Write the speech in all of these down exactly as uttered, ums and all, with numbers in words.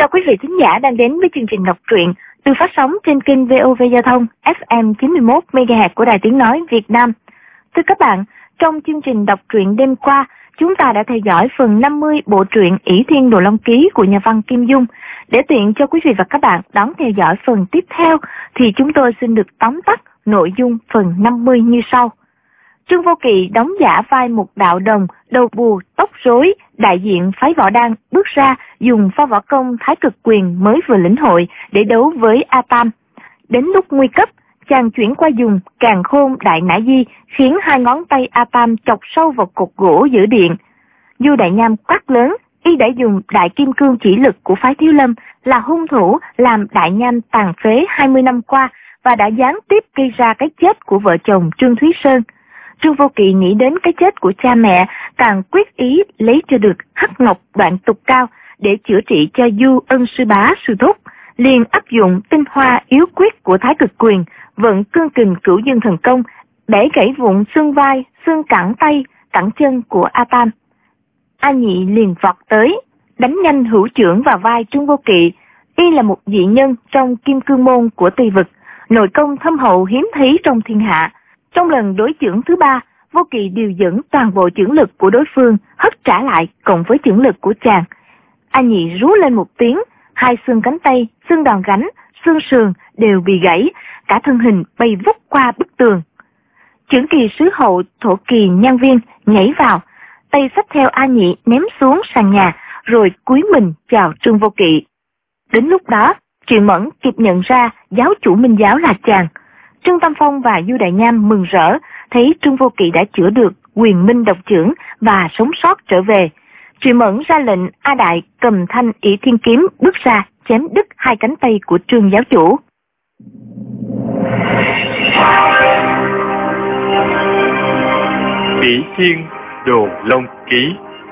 Chào quý vị thính giả đang đến với chương trình đọc truyện được phát sóng trên kênh vê o vê Giao thông ép em chín mươi mốt mê ga héc của Đài Tiếng Nói Việt Nam. Thưa các bạn, trong chương trình đọc truyện đêm qua, chúng ta đã theo dõi phần năm mươi bộ truyện Ỷ Thiên Đồ Long Ký của nhà văn Kim Dung. Để tiện cho quý vị và các bạn đón theo dõi phần tiếp theo, thì chúng tôi xin được tóm tắt nội dung phần năm mươi như sau. Trương Vô Kỵ đóng giả vai một đạo đồng, đầu bù, tóc rối, đại diện phái Võ Đăng bước ra dùng pha võ công Thái Cực Quyền mới vừa lĩnh hội để đấu với A Tam. Đến lúc nguy cấp, chàng chuyển qua dùng Càn Khôn Đại Nã Di khiến hai ngón tay A Tam chọc sâu vào cột gỗ giữ điện. Du Đại Nham quát lớn, y đã dùng Đại Kim Cương chỉ lực của phái Thiếu Lâm là hung thủ làm Đại Nham tàn phế hai mươi năm qua và đã gián tiếp gây ra cái chết của vợ chồng Trương Thúy Sơn. Trương Vô Kỵ nghĩ đến cái chết của cha mẹ, càng quyết ý lấy cho được hắc ngọc đoạn tục cao để chữa trị cho Du Ân sư bá sư thúc, liền áp dụng tinh hoa yếu quyết của Thái Cực Quyền, vận cương kình Cửu Dương thần công, bẻ gãy vụn xương vai, xương cẳng tay, cẳng chân của A Tam. A Nhị liền vọt tới, đánh nhanh hữu chưởng vào vai Trương Vô Kỵ. Y là một dị nhân trong Kim Cương môn của Tây vực, nội công thâm hậu hiếm thấy trong thiên hạ. Trong lần đối chưởng thứ ba, Vô Kỵ điều dẫn toàn bộ chưởng lực của đối phương hất trả lại cộng với chưởng lực của chàng. A Nhị rú lên một tiếng, hai xương cánh tay, xương đòn gánh, xương sườn đều bị gãy, cả thân hình bay vút qua bức tường. Chưởng kỳ sứ hậu Thổ Kỳ Nhan Viên nhảy vào, tay xách theo A Nhị ném xuống sàn nhà, rồi cúi mình chào Trương Vô Kỵ. Đến lúc đó, Triệu Mẫn kịp nhận ra giáo chủ Minh giáo là chàng. Trương Tam Phong và Du Đại Nham mừng rỡ, thấy Trương Vô Kỵ đã chữa được quyền minh độc chưởng và sống sót trở về. Triệu Mẫn ra lệnh A Đại cầm thanh Ỷ Thiên kiếm bước ra chém đứt hai cánh tay của Trương giáo chủ. Ỷ Thiên Đồ Long Ký.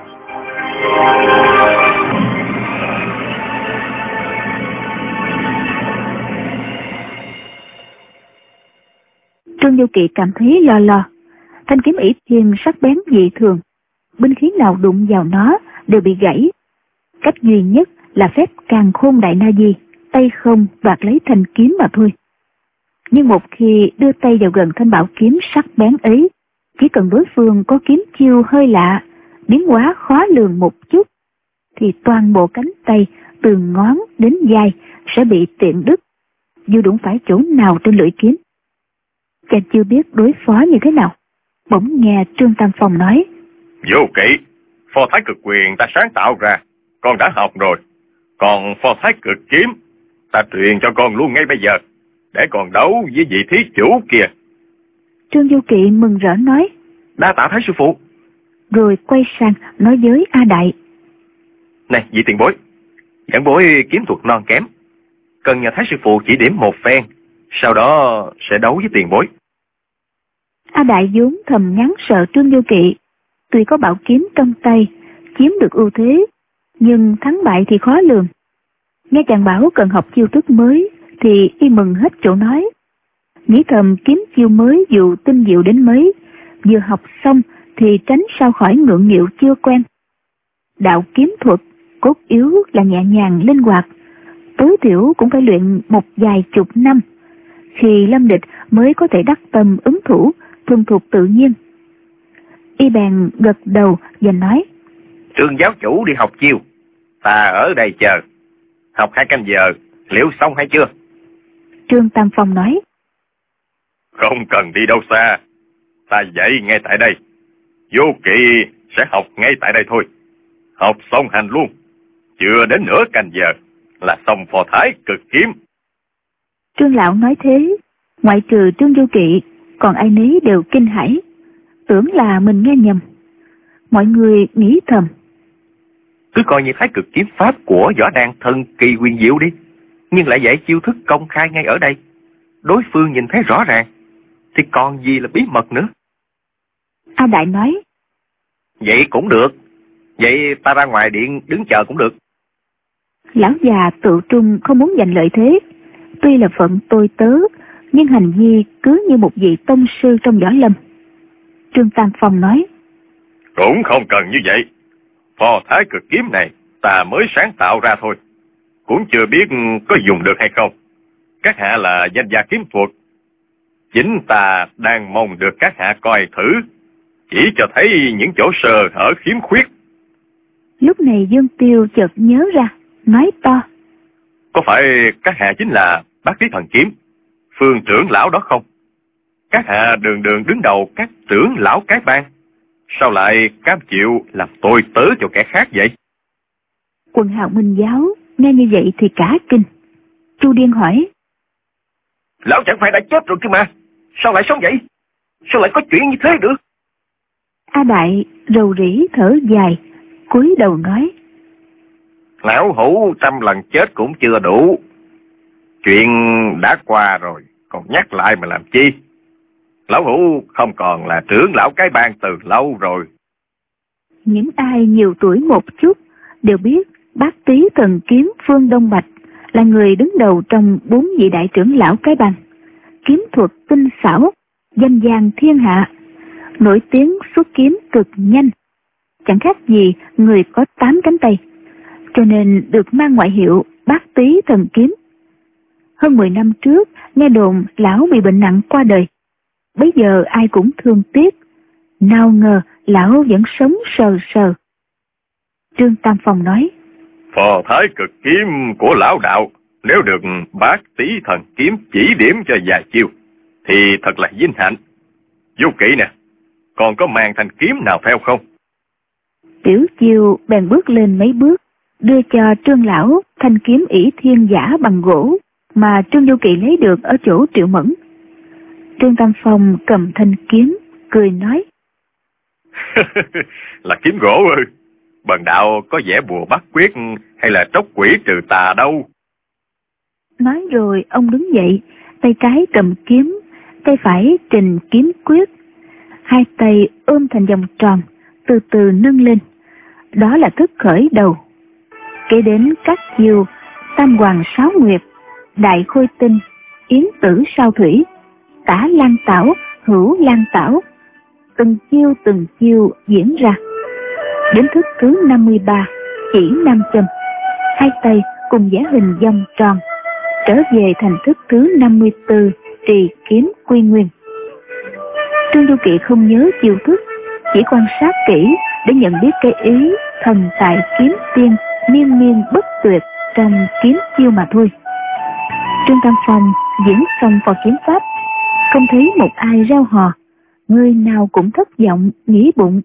Trương Vô Kỵ cảm thấy lo lo. Thanh kiếm Ỷ Thiên sắc bén dị thường, binh khí nào đụng vào nó đều bị gãy. Cách duy nhất là phép Càn Khôn Đại Na Di, tay không đoạt lấy thanh kiếm mà thôi. Nhưng một khi đưa tay vào gần thanh bảo kiếm sắc bén ấy, chỉ cần đối phương có kiếm chiêu hơi lạ, biến hóa khó lường một chút, thì toàn bộ cánh tay từ ngón đến vai sẽ bị tiện đứt, dù đụng phải chỗ nào trên lưỡi kiếm. Chàng chưa biết đối phó như thế nào, bỗng nghe Trương Tam Phong nói: Vô Kỵ, phò Thái Cực Quyền ta sáng tạo ra, con đã học rồi. Còn phò Thái Cực kiếm, ta truyền cho con luôn ngay bây giờ, để còn đấu với vị thí chủ kia. Trương Vô Kỵ mừng rỡ nói: Đa tạ Thái sư phụ. Rồi quay sang nói với A Đại: Này vị tiền bối, giảng bối kiếm thuật non kém, cần nhờ Thái sư phụ chỉ điểm một phen, sau đó sẽ đấu với tiền bối. A Đại vốn thầm ngán sợ Trương Vô Kỵ, tuy có bảo kiếm trong tay, chiếm được ưu thế, nhưng thắng bại thì khó lường. Nghe chàng bảo cần học chiêu thức mới, thì y mừng hết chỗ nói. Nghĩ thầm kiếm chiêu mới dù tinh diệu đến mấy, vừa học xong thì tránh sao khỏi ngượng nghịu chưa quen. Đạo kiếm thuật, cốt yếu là nhẹ nhàng linh hoạt, tối thiểu cũng phải luyện một vài chục năm, khi lâm địch mới có thể đắc tâm ứng thủ, thuần thục tự nhiên. Y bèn gật đầu và nói: Trương giáo chủ đi học chiêu, ta ở đây chờ, học hai canh giờ, liệu xong hay chưa? Trương Tam Phong nói: Không cần đi đâu xa, ta dạy ngay tại đây. Vô Kỵ sẽ học ngay tại đây thôi. Học xong hành luôn, chưa đến nửa canh giờ là xong phò Thái Cực kiếm. Trương lão nói thế, ngoại trừ Trương Vô Kỵ, còn ai nấy đều kinh hãi, tưởng là mình nghe nhầm. Mọi người nghĩ thầm: Cứ coi như Thái Cực kiếm pháp của Võ Đăng thần kỳ huyền diệu đi, nhưng lại dạy chiêu thức công khai ngay ở đây, đối phương nhìn thấy rõ ràng, thì còn gì là bí mật nữa. A Đại nói: Vậy cũng được, vậy ta ra ngoài điện đứng chờ cũng được. Lão già tự trung không muốn giành lợi thế, tuy là phận tôi tớ, nhưng hành vi cứ như một vị tông sư trong võ lâm. Trương Tam Phong nói: Cũng không cần như vậy, phò Thái Cực kiếm này ta mới sáng tạo ra thôi. cũng chưa biết có dùng được hay không. Các hạ là danh gia kiếm thuật. Chính ta đang mong được các hạ coi thử, chỉ cho thấy những chỗ sơ hở khiếm khuyết. Lúc này Dương Tiêu chợt nhớ ra, nói to. Có phải các hạ chính là Bát Tí Thần Kiếm, Phương trưởng lão đó không? Các hạ đường đường đứng đầu các trưởng lão cái bang, sao lại cam chịu làm tôi tớ cho kẻ khác vậy? Quần hào Minh giáo nghe như vậy thì cả kinh. Chu Điên hỏi. Lão chẳng phải đã chết rồi chứ mà, sao lại sống vậy? Sao lại có chuyện như thế được? A Đại rầu rĩ thở dài, cúi đầu nói. Lão hủ trăm lần chết cũng chưa đủ. Chuyện đã qua rồi, còn nhắc lại mà làm chi? Lão hủ không còn là trưởng lão cái bang từ lâu rồi. Những ai nhiều tuổi một chút đều biết Bát Tí Thần Kiếm Phương Đông Bạch là người đứng đầu trong bốn vị đại trưởng lão cái bang. Kiếm thuật tinh xảo, danh vang thiên hạ, nổi tiếng xuất kiếm cực nhanh, chẳng khác gì người có tám cánh tay, cho nên được mang ngoại hiệu Bát Tí Thần Kiếm. Hơn mười năm trước, nghe đồn lão bị bệnh nặng qua đời. Bây giờ ai cũng thương tiếc, nào ngờ lão vẫn sống sờ sờ. Trương Tam Phong nói. Phò thái cực kiếm của lão đạo, nếu được Bát Tí Thần Kiếm chỉ điểm cho vài chiêu, thì thật là vinh hạnh. Vô Kỵ nè, còn có mang thanh kiếm nào theo không? Tiểu Chiêu bèn bước lên mấy bước, đưa cho Trương lão thanh kiếm ỷ thiên giả bằng gỗ mà Trương Vô Kỵ lấy được ở chỗ Triệu Mẫn. Trương Tam Phong cầm thanh kiếm, cười nói. Là kiếm gỗ ư? Bần đạo có vẽ bùa bắt quyết hay là tróc quỷ trừ tà đâu. Nói rồi ông đứng dậy, tay trái cầm kiếm, tay phải trình kiếm quyết. Hai tay ôm thành vòng tròn, từ từ nâng lên. Đó là thức khởi đầu. Kế đến các chiêu Tam Hoàng Sáu Nguyệt, Đại Khôi Tinh, Yến Tử Sao Thủy, Tả Lan Tảo, Hữu Lan Tảo. Từng chiêu từng chiêu diễn ra. Đến thức thứ năm mươi ba, chỉ nam châm, hai tay cùng vẽ hình vòng tròn, trở về thành thức thứ năm mươi tư, trì kiếm quy nguyên. Trương Du Kỵ không nhớ chiêu thức, chỉ quan sát kỹ để nhận biết cái ý thần tại kiếm tiên miên miên bất tuyệt trong kiếm chiêu mà thôi. Trương Tam Phong diễn xong vào kiếm pháp, không thấy một ai reo hò, người nào cũng thất vọng nghĩ bụng.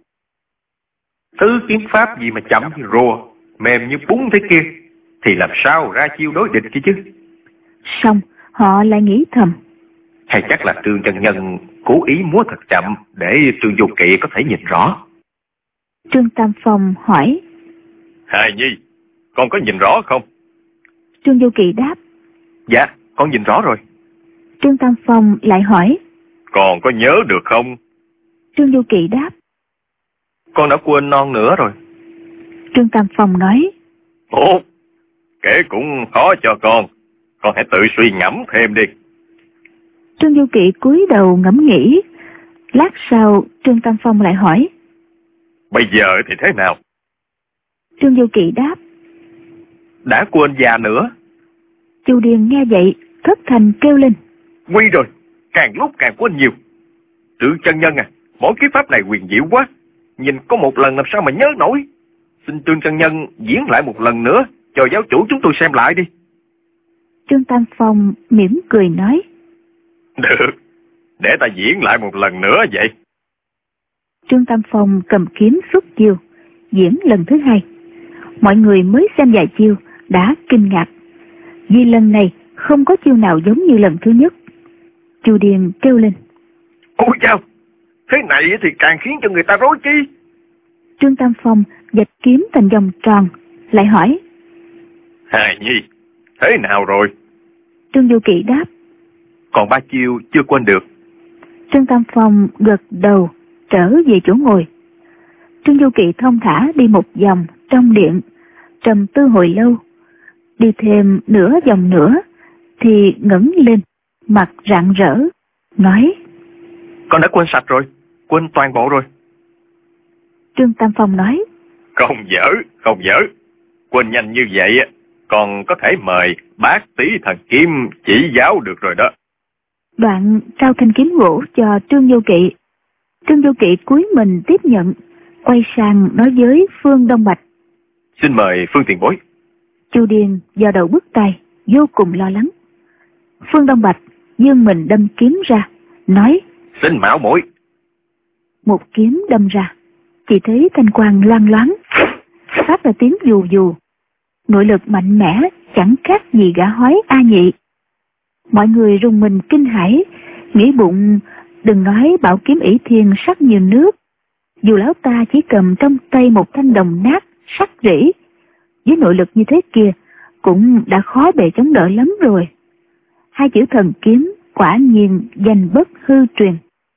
Thứ kiếm pháp gì mà chậm như rùa, mềm như bún thế kia, thì làm sao ra chiêu đối địch kia chứ? Xong họ lại nghĩ thầm, hay chắc là Trương chân nhân cố ý múa thật chậm để Trương Du Kỵ có thể nhìn rõ. Trương Tam Phong hỏi. Hài Nhi, con có nhìn rõ không? Trương Du Kỵ đáp. Dạ, con nhìn rõ rồi. Trương Tam Phong lại hỏi. Còn có nhớ được không? Trương Du Kỵ đáp. Con đã quên non nữa rồi. Trương Tam Phong nói. Ồ, kể cũng khó cho con, con hãy tự suy ngẫm thêm đi. Trương Du Kỵ cúi đầu ngẫm nghĩ. Lát sau Trương Tam Phong lại hỏi. Bây giờ thì thế nào? Trương Du Kỵ đáp. Đã quên già nữa. Chu Điền nghe vậy thất thành kêu lên. Nguy rồi, càng lúc càng quên nhiều. Trương chân nhân à, mỗi kiếm pháp này huyền diệu quá, nhìn có một lần làm sao mà nhớ nổi. Xin Trương chân nhân diễn lại một lần nữa cho giáo chủ chúng tôi xem lại đi. Trương Tam Phong mỉm cười nói. Được, để ta diễn lại một lần nữa vậy. Trương Tam Phong cầm kiếm xuất chiêu, diễn lần thứ hai. Mọi người mới xem vài chiêu đã kinh ngạc, vì lần này không có chiêu nào giống như lần thứ nhất. Chu Điền kêu lên. Ôi chao, thế này thì càng khiến cho người ta rối chi. Trương Tam Phong vạch kiếm thành vòng tròn, lại hỏi. Hài Nhi, thế nào rồi? Trương Du Kỵ đáp. Còn ba chiêu chưa quên được. Trương Tam Phong gật đầu, trở về chỗ ngồi. Trương Du Kỵ thong thả đi một vòng trong điện, trầm tư hồi lâu. Đi thêm nửa vòng nữa thì ngẩng lên, mặt rạng rỡ, nói. Con đã quên sạch rồi, quên toàn bộ rồi. Trương Tam Phong nói. Không dở, không dở. Quên nhanh như vậy còn có thể mời bác Tý Thần Kiếm chỉ giáo được rồi đó. Đoạn trao thanh kiếm gỗ cho Trương Vô Kỵ. Trương Vô Kỵ cúi mình tiếp nhận, quay sang nói với Phương Đông Bạch: Xin mời Phương tiền bối. Chu Điền do đầu bứt tai, vô cùng lo lắng. Phương Đông Bạch giương mình đâm kiếm ra, nói: Xin mạo muội. Một kiếm đâm ra, chỉ thấy thanh quang loang loáng, phát ra tiếng dù dù. Nội lực mạnh mẽ, chẳng khác gì gã hói A Nhị. Mọi người rùng mình kinh hãi, nghĩ bụng đừng nói bảo kiếm ỷ thiên sắc như nước, dù lão ta chỉ cầm trong tay một thanh đồng nát sắc rỉ, với nội lực như thế kia cũng đã khó bề chống đỡ lắm rồi. Hai chữ thần kiếm quả nhiên danh bất hư truyền.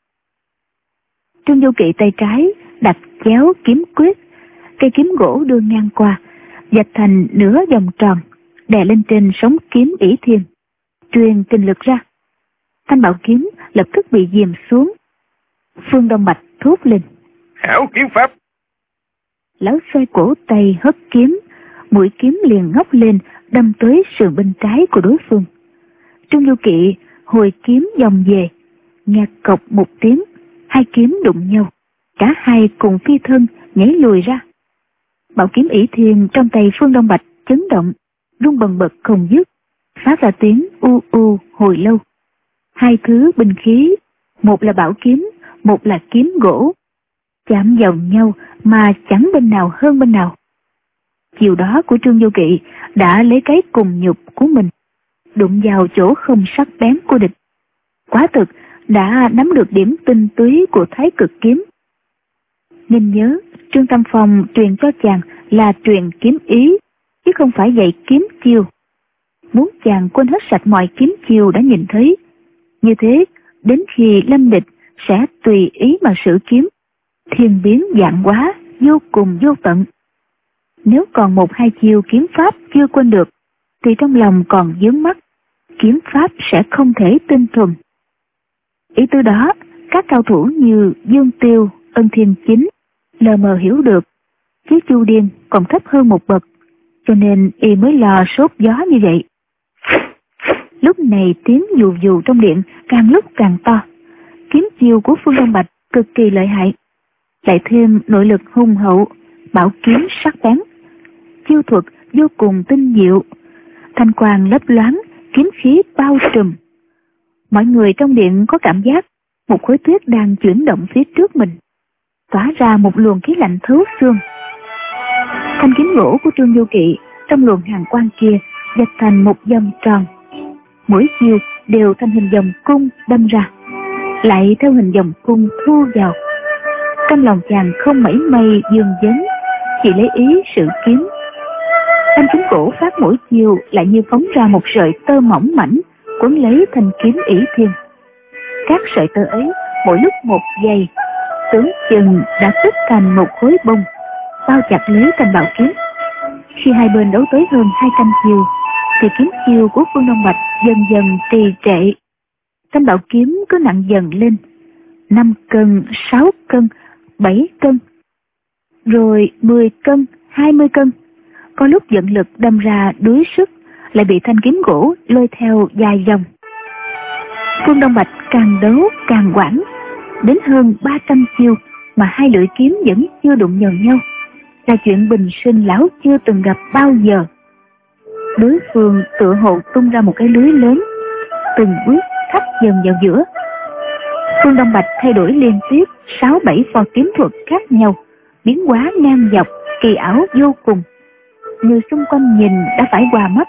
Trương Vô Kỵ tay trái đặt chéo kiếm quyết, cây kiếm gỗ đưa ngang qua, vạch thành nửa vòng tròn, đè lên trên sống kiếm ỷ thiên, truyền kinh lực ra. Thanh bảo kiếm lập tức bị dìm xuống. Phương Đông Bạch thốt lên: Hảo kiếm pháp. Lão xoay cổ tay hất kiếm, mũi kiếm liền ngóc lên đâm tới sườn bên trái của đối phương. Trương Vô Kỵ hồi kiếm vòng về, nghe cộc một tiếng, hai kiếm đụng nhau, cả hai cùng phi thân nhảy lùi ra. Bảo kiếm ỷ thiên trong tay Phương Đông Bạch chấn động, rung bần bật không dứt, phát ra tiếng u u hồi lâu. Hai thứ binh khí, một là bảo kiếm, một là kiếm gỗ, chạm vào nhau mà chẳng bên nào hơn bên nào. Chiều đó của Trương Vô Kỵ đã lấy cái cùng nhục của mình đụng vào chỗ không sắc bén của địch, quả thực đã nắm được điểm tinh túy của Thái Cực kiếm. Nên nhớ Trương Tam Phong truyền cho chàng là truyền kiếm ý, chứ không phải dạy kiếm chiêu. Muốn chàng quên hết sạch mọi kiếm chiêu đã nhìn thấy, như thế đến khi lâm địch sẽ tùy ý mà sử kiếm, thiên biến vạn hóa, vô cùng vô tận. Nếu còn một hai chiêu kiếm pháp chưa quên được, thì trong lòng còn vướng mắc, kiếm pháp sẽ không thể tinh thuần. Ý tư đó, các cao thủ như Dương Tiêu, Ân Thiên Chính lờ mờ hiểu được, chứ Chu Điên còn thấp hơn một bậc, cho nên y mới lo sốt gió như vậy. Lúc này tiếng dù dù trong điện càng lúc càng to. Kiếm chiêu của Phương Đông Bạch cực kỳ lợi hại, lại thêm nội lực hùng hậu, bảo kiếm sắc bén, chiêu thuật vô cùng tinh diệu, thanh quang lấp loáng, kiếm khí bao trùm. Mọi người trong điện có cảm giác một khối tuyết đang chuyển động phía trước mình, tỏa ra một luồng khí lạnh thấu xương. Thanh kiếm gỗ của Trương Vô Kỵ trong luồng hàn quang kia dệt thành một vòng tròn, mỗi chiêu đều thành hình vòng cung đâm ra, lại theo hình vòng cung thu vào. Trong lòng chàng không mảy may dương vấn, chỉ lấy ý sử kiếm. Thanh kiếm gỗ phát mỗi chiều lại như phóng ra một sợi tơ mỏng mảnh quấn lấy thanh kiếm ỷ thiên. Các sợi tơ ấy mỗi lúc một dày, tưởng chừng đã tích thành một khối bông, bao chặt lấy thanh bảo kiếm. Khi hai bên đấu tới hơn hai trăm chiều, thì kiếm chiêu của Phương Đông Bạch dần dần trì trệ. Thanh bảo kiếm cứ nặng dần lên, năm cân, sáu cân, bảy cân, rồi mười cân, hai mươi cân. Có lúc dẫn lực đâm ra đuối sức, lại bị thanh kiếm gỗ lôi theo dài dòng. Phương Đông Bạch càng đấu càng quảng, đến hơn ba trăm chiêu mà hai lưỡi kiếm vẫn chưa đụng vào nhau, là chuyện bình sinh lão chưa từng gặp bao giờ. Đối phương tựa hồ tung ra một cái lưới lớn, từng bước thắt dần vào giữa. Phương Đông Bạch thay đổi liên tiếp sáu bảy pho kiếm thuật khác nhau, biến hóa ngang dọc, kỳ ảo vô cùng. Người xung quanh nhìn đã phải hòa mắt.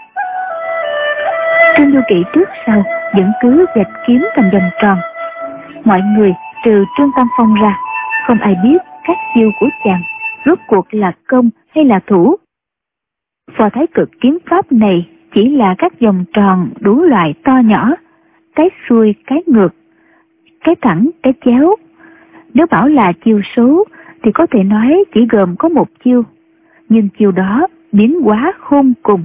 Trương Vô Kỵ trước sau vẫn cứ vạch kiếm thành vòng tròn. Mọi người trừ Trương Tam Phong ra, không ai biết các chiêu của chàng rốt cuộc là công hay là thủ. Phò Thái Cực kiếm pháp này chỉ là các vòng tròn đủ loại to nhỏ, cái xuôi cái ngược, cái thẳng cái chéo. Nếu bảo là chiêu số thì có thể nói chỉ gồm có một chiêu, nhưng chiêu đó biến hóa khôn cùng.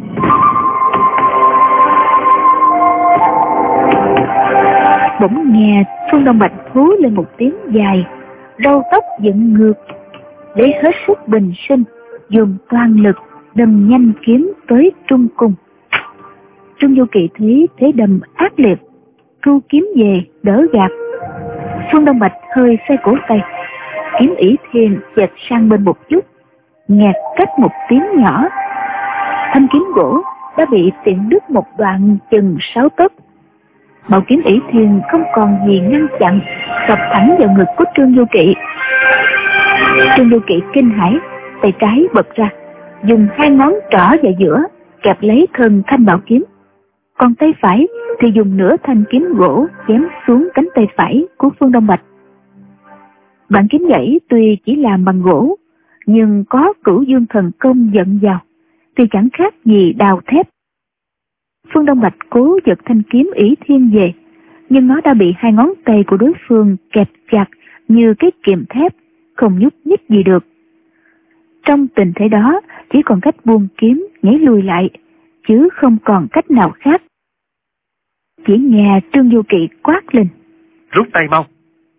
Bỗng nghe Phương Đông Bạch hú lên một tiếng dài, râu tóc dựng ngược, lấy hết sức bình sinh, dùng toàn lực đâm nhanh kiếm tới trung cung. Trương Du Kỵ thấy thế đâm ác liệt, thu kiếm về đỡ gạt. Phương Đông Bạch hơi xoay cổ tay, kiếm ỷ thiên chệch sang bên một chút, nghẹt cách một tiếng nhỏ. Thanh kiếm gỗ đã bị tiện đứt một đoạn chừng sáu tấc. Bảo kiếm ỷ thiên không còn gì ngăn chặn, sập thẳng vào ngực của Trương Du Kỵ. Trương Du Kỵ kinh hãi, tay trái bật ra, dùng hai ngón trỏ vào giữa kẹp lấy thân thanh bảo kiếm, còn tay phải thì dùng nửa thanh kiếm gỗ chém xuống cánh tay phải của Phương Đông Bạch. Đoạn kiếm gãy tuy chỉ làm bằng gỗ, nhưng có Cửu Dương thần công dẫn vào thì chẳng khác gì đào thép. Phương Đông Bạch cố giật thanh kiếm ỷ thiên về, nhưng nó đã bị hai ngón tay của đối phương kẹp chặt như cái kìm thép, không nhúc nhích gì được. Trong tình thế đó, chỉ còn cách buông kiếm nhảy lùi lại, chứ không còn cách nào khác. Chỉ nghe Trương Du Kỵ quát lên: Rút tay mau!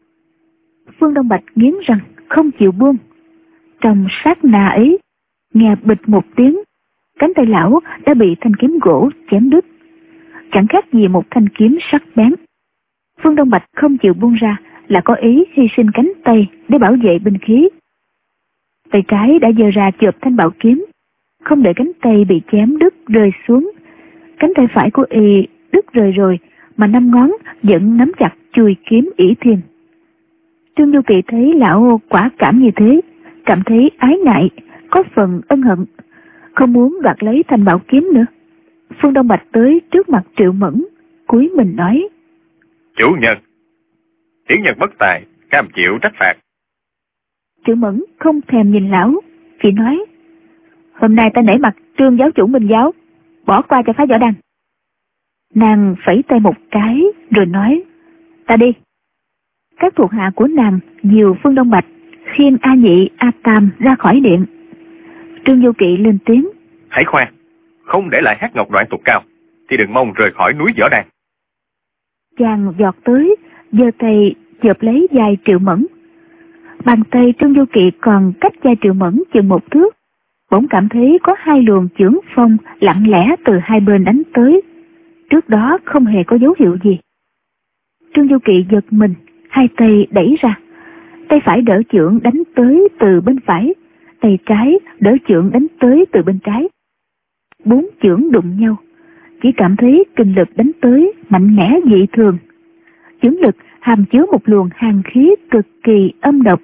Phương Đông Bạch nghiến răng không chịu buông. Trong sát na ấy, nghe bịch một tiếng, cánh tay lão đã bị thanh kiếm gỗ chém đứt, chẳng khác gì một thanh kiếm sắc bén. Phương Đông Bạch không chịu buông ra là có ý hy sinh cánh tay để bảo vệ binh khí. Tay trái đã giơ ra chộp thanh bảo kiếm, không để cánh tay bị chém đứt rơi xuống. Cánh tay phải của y đứt rời rồi, mà năm ngón vẫn nắm chặt chùi kiếm ỷ thiên. Trương Du Kỵ thấy lão quả cảm như thế, cảm thấy ái ngại, có phần ân hận, không muốn đoạt lấy thanh bảo kiếm nữa. Phương Đông Bạch tới trước mặt Triệu Mẫn, cúi mình nói: Chủ nhân, tiểu nhân bất tài, cam chịu trách phạt. Triệu Mẫn không thèm nhìn lão, chỉ nói: Hôm nay ta nể mặt Trương giáo chủ Minh giáo, bỏ qua cho phá võ đăng. Nàng phẩy tay một cái rồi nói: Ta đi. Các thuộc hạ của nàng dìu Phương Đông Bạch, khiêng A Nhị, A Tam ra khỏi điện. Trương Du Kỵ lên tiếng: Hãy khoan, không để lại hát ngọc đoạn tục cao thì đừng mong rời khỏi núi võ đăng. Chàng giọt tới, giơ tay chộp lấy vai Triệu Mẫn. Bàn tay Trương Du Kỵ còn cách vai Triệu Mẫn chừng một thước, bỗng cảm thấy có hai luồng chưởng phong lặng lẽ từ hai bên đánh tới. Trước đó không hề có dấu hiệu gì. Trương Du Kỵ giật mình, hai tay đẩy ra, tay phải đỡ chưởng đánh tới từ bên phải, tay trái đỡ chưởng đánh tới từ bên trái. Bốn chưởng đụng nhau, chỉ cảm thấy kinh lực đánh tới mạnh mẽ dị thường. Chưởng lực hàm chứa một luồng hàn khí cực kỳ âm độc.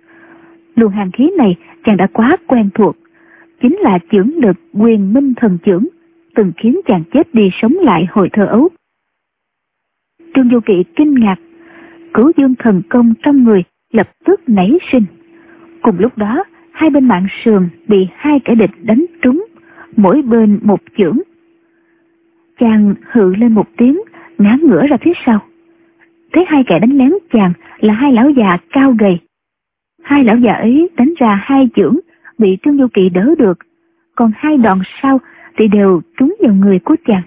Luồng hàn khí này chàng đã quá quen thuộc, chính là chưởng lực Quyền Minh thần chưởng, từng khiến chàng chết đi sống lại hồi thơ ấu. Trương Du Kỵ kinh ngạc, Cửu Dương thần công trong người lập tức nảy sinh. Cùng lúc đó, hai bên mạn sườn bị hai kẻ địch đánh trúng, mỗi bên một chưởng. Chàng hự lên một tiếng, ngã ngửa ra phía sau. Thấy hai kẻ đánh lén chàng là hai lão già cao gầy. Hai lão già ấy đánh ra hai chưởng, bị Trương Du Kỵ đỡ được, còn hai đòn sau thì đều trúng vào người của chàng.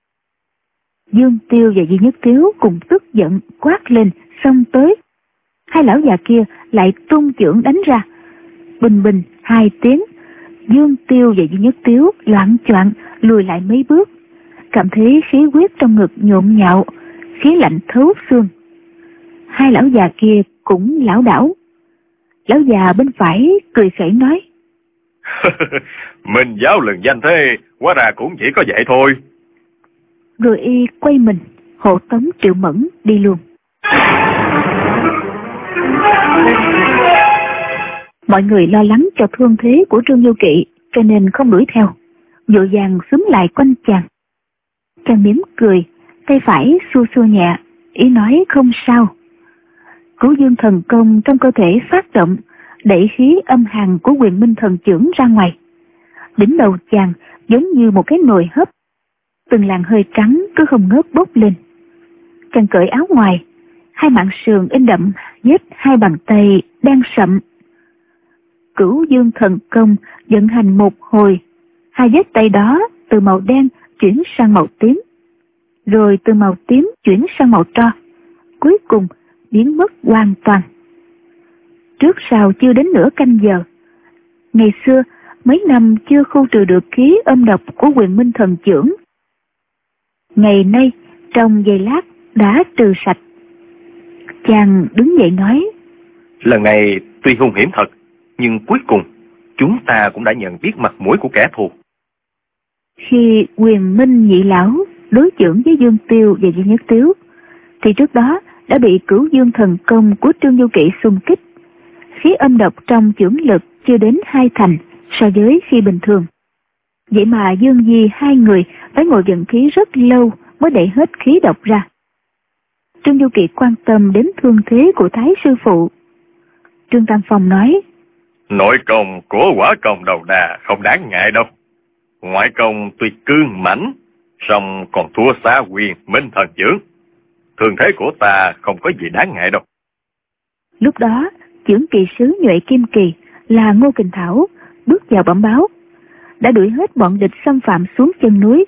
Dương Tiêu và Duy Nhất Tiếu cùng tức giận quát lên xông tới. Hai lão già kia lại tung chưởng đánh ra. Bình bình hai tiếng, Dương Tiêu và Duy Nhất Tiếu loạng choạng lùi lại mấy bước, cảm thấy khí huyết trong ngực nhộn nhạo, khí lạnh thấu xương. Hai lão già kia cũng lảo đảo. Lão già bên phải cười khẩy nói: Minh giáo lừng danh thế, hóa ra cũng chỉ có vậy thôi. Rồi y quay mình hộ tống Triệu Mẫn đi luôn. Mọi người lo lắng cho thương thế của Trương Du Kỵ, cho nên không đuổi theo, vội vàng xúm lại quanh chàng. Chàng mỉm cười, tay phải xua xua nhẹ, ý nói không sao. Cửu Dương thần công trong cơ thể phát động, đẩy khí âm hàn của Quyền Minh thần chưởng ra ngoài. Đỉnh đầu chàng giống như một cái nồi hấp, từng làn hơi trắng cứ không ngớt bốc lên. Chàng cởi áo ngoài, hai mạn sườn in đậm vết hai bàn tay đen sậm. Cửu Dương thần công vận hành một hồi, hai vết tay đó từ màu đen chuyển sang màu tím, rồi từ màu tím chuyển sang màu tro, cuối cùng biến mất hoàn toàn. Trước sau chưa đến nửa canh giờ. Ngày xưa, mấy năm chưa khu trừ được khí âm độc của Quyền Minh Thần Chưởng. Ngày nay, trong giây lát đã trừ sạch. Chàng đứng dậy nói: Lần này tuy hung hiểm thật, nhưng cuối cùng chúng ta cũng đã nhận biết mặt mũi của kẻ thù. Khi Quyền Minh nhị lão đối chưởng với Dương Tiêu và Duy Nhất Tiếu, thì trước đó đã bị Cửu Dương thần công của Trương Du Kỵ xung kích. Khí âm độc trong chưởng lực chưa đến hai thành so với khi bình thường. Vậy mà Dương Di hai người phải ngồi vận khí rất lâu mới đẩy hết khí độc ra. Trương Du Kỵ quan tâm đến thương thế của Thái sư phụ. Trương Tam Phong nói: Nội công của Quả Công Đầu Đà không đáng ngại đâu. Ngoại công tuy cương mãnh, song còn thua xa Quyền Minh Thần Chưởng. Thương thế của ta không có gì đáng ngại đâu. Lúc đó, chưởng kỳ sứ Nhuệ Kim Kỳ là Ngô Kình Thảo bước vào bẩm báo, đã đuổi hết bọn địch xâm phạm xuống chân núi.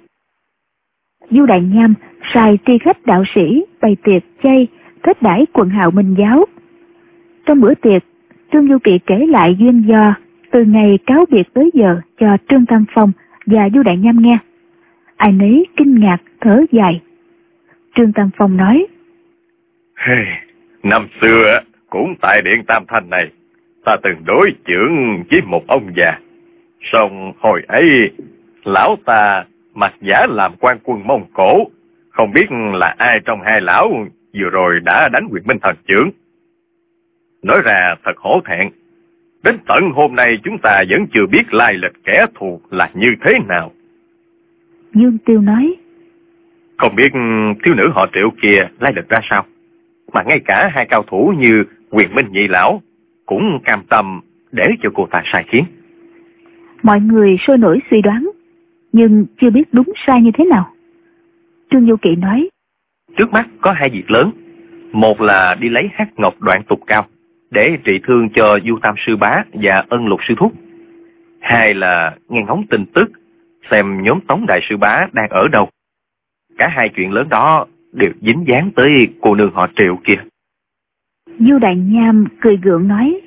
Du Đại Nham sai tri khách đạo sĩ bày tiệc chay kết đãi quần hào Minh giáo. Trong bữa tiệc, Trương Du Kỵ kể lại duyên do từ ngày cáo biệt tới giờ cho Trương Tam Phong và Du Đại Nham nghe. Ai nấy kinh ngạc thở dài. Trương Tam Phong nói: Hey, năm xưa cũng tại điện Tam Thanh này, ta từng đối chưởng với một ông già. Song hồi ấy lão ta mặc giả làm quan quân Mông Cổ, không biết là ai trong hai lão vừa rồi đã đánh Quyền Minh Thần Chưởng. Nói ra thật hổ thẹn, đến tận hôm nay chúng ta vẫn chưa biết lai lịch kẻ thù là như thế nào. Dương Tiêu nói: Không biết thiếu nữ họ Triệu kia lai lịch ra sao, mà ngay cả hai cao thủ như Quyền Minh nhị lão cũng cam tâm để cho cô ta sai khiến. Mọi người sôi nổi suy đoán, nhưng chưa biết đúng sai như thế nào. Trương Du Kỵ nói: Trước mắt có hai việc lớn. Một là đi lấy hắc ngọc đoạn tục cao để trị thương cho Du Tam sư bá và Ân Lục sư thúc. Hai là nghe ngóng tin tức, xem nhóm Tống đại sư bá đang ở đâu. Cả hai chuyện lớn đó đều dính dáng tới cô nương họ Triệu kia. Du Đại Nham cười gượng nói: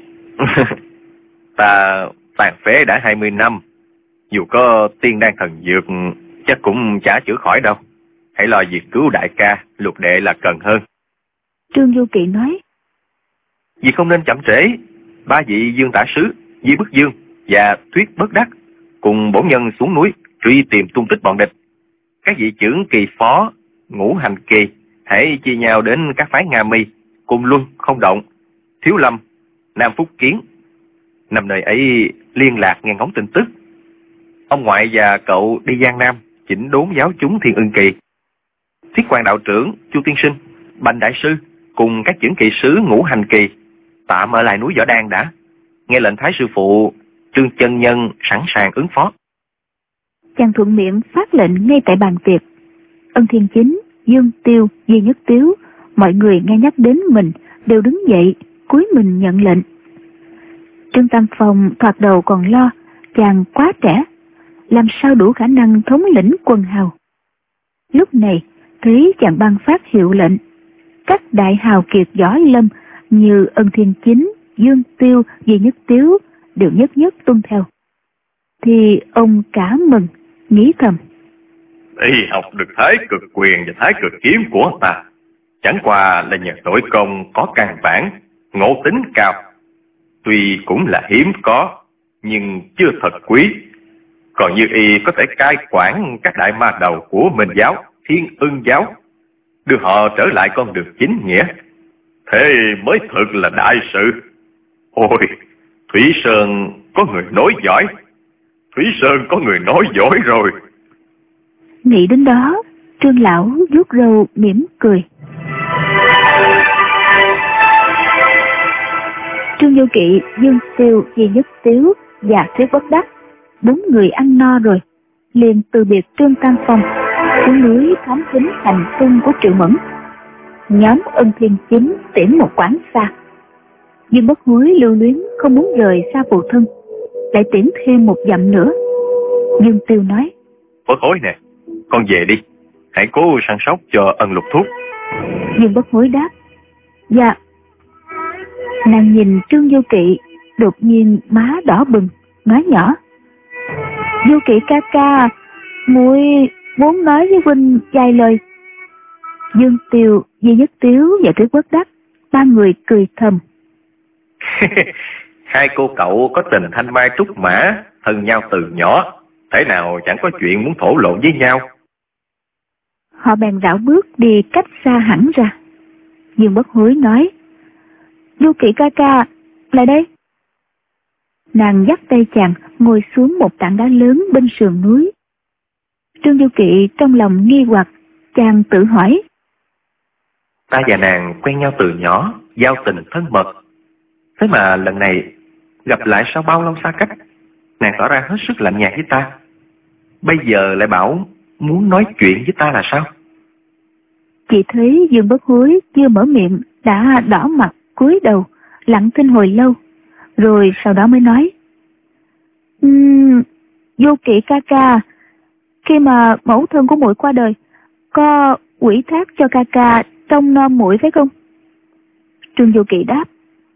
Ta tàn phế đã hai mươi năm, dù có tiên đan thần dược chắc cũng chả chữa khỏi đâu. Hãy lo việc cứu đại ca, Lục đệ là cần hơn. Trương Du Kỵ nói: Vì không nên chậm trễ. Ba vị Dương Tả Sứ, Di Bức Dương và Thuyết Bất Đắc cùng bổn nhân xuống núi truy tìm tung tích bọn địch. Các vị trưởng kỳ phó, Ngũ Hành Kỳ hãy chia nhau đến các phái Nga Mi, Cung Luân, Không Động, Thiếu Lâm, Nam Phúc Kiến. Năm nơi ấy liên lạc nghe ngóng tin tức. Ông ngoại và cậu đi Giang Nam chỉnh đốn giáo chúng Thiên Ưng Kỳ. Thiết quan đạo trưởng Chu Tiên Sinh, Bành đại sư cùng các trưởng kỳ sứ Ngũ Hành Kỳ tạm ở lại núi Võ Đan đã. Nghe lệnh Thái sư phụ, Trương chân nhân sẵn sàng ứng phó. Chàng thuận miệng phát lệnh ngay tại bàn tiệc. Ân Thiên Chính, Dương Tiêu, Duy Nhất Tiếu, mọi người nghe nhắc đến mình đều đứng dậy cúi mình nhận lệnh. Trương Tam Phong thoạt đầu còn lo chàng quá trẻ, làm sao đủ khả năng thống lĩnh quần hào. Lúc này thấy chàng ban phát hiệu lệnh, các đại hào kiệt võ lâm như Ân Thiên Chính, Dương Tiêu, Duy Nhất Tiếu đều nhất nhất tuân theo, thì ông cả mừng, nghĩ thầm: Y học được thái cực quyền và thái cực kiếm của ta, chẳng qua là nhờ nội công có căn bản, ngộ tính cao. Tuy cũng là hiếm có, nhưng chưa thật quý. Còn như y có thể cai quản các đại ma đầu của Minh giáo, Thiên Ưng giáo, đưa họ trở lại con đường chính nghĩa, thế mới thực là đại sự. Ôi, Thủy Sơn có người nói giỏi, Thủy Sơn có người nói giỏi rồi. Nghĩ đến đó, Trương lão vuốt râu mỉm cười. Trương Du Kỵ, Dương Tiêu, Duy Nhất Tiếu và Thuyết Bất Đắc, bốn người ăn no rồi, liền từ biệt Trương Tam Phong, xuống núi thám thính hành tung của Triệu Mẫn. Nhóm Ân Thiên Chính tiễn một quán xa. Dương Bất Hối lưu luyến không muốn rời xa phụ thân, lại tiễn thêm một dặm nữa. Dương Tiêu nói: Bất Hối nè, con về đi, hãy cố săn sóc cho Ân Lục thuốc. Dương Bất Hối đáp: Dạ. Nàng nhìn Trương Du Kỵ, đột nhiên má đỏ bừng, nói nhỏ: Du Kỵ ca ca, muội muốn nói với huynh vài lời. Dương Tiều, Di Nhất Tiếu và Tuyết Bất Đắc, ba người cười thầm. Hai cô cậu có tình thanh mai trúc mã, thân nhau từ nhỏ, thế nào chẳng có chuyện muốn thổ lộ với nhau. Họ bèn rảo bước đi cách xa hẳn ra. Dương Bất Hối nói, Du Kỵ ca ca, lại đây. Nàng dắt tay chàng ngồi xuống một tảng đá lớn bên sườn núi. Trương Du Kỵ trong lòng nghi hoặc, chàng tự hỏi. Ta và nàng quen nhau từ nhỏ, giao tình thân mật. Thế mà lần này gặp lại sau bao lâu xa cách, nàng tỏ ra hết sức lạnh nhạt với ta. Bây giờ lại bảo muốn nói chuyện với ta là sao? Chỉ thấy Dương Bất Hối chưa mở miệng đã đỏ mặt cúi đầu, lặng thinh hồi lâu, rồi sau đó mới nói. Um, Du Kỵ ca ca, khi mà mẫu thân của muội qua đời, có ủy thác cho ca ca trông nom muội phải không? Trương Du Kỵ đáp.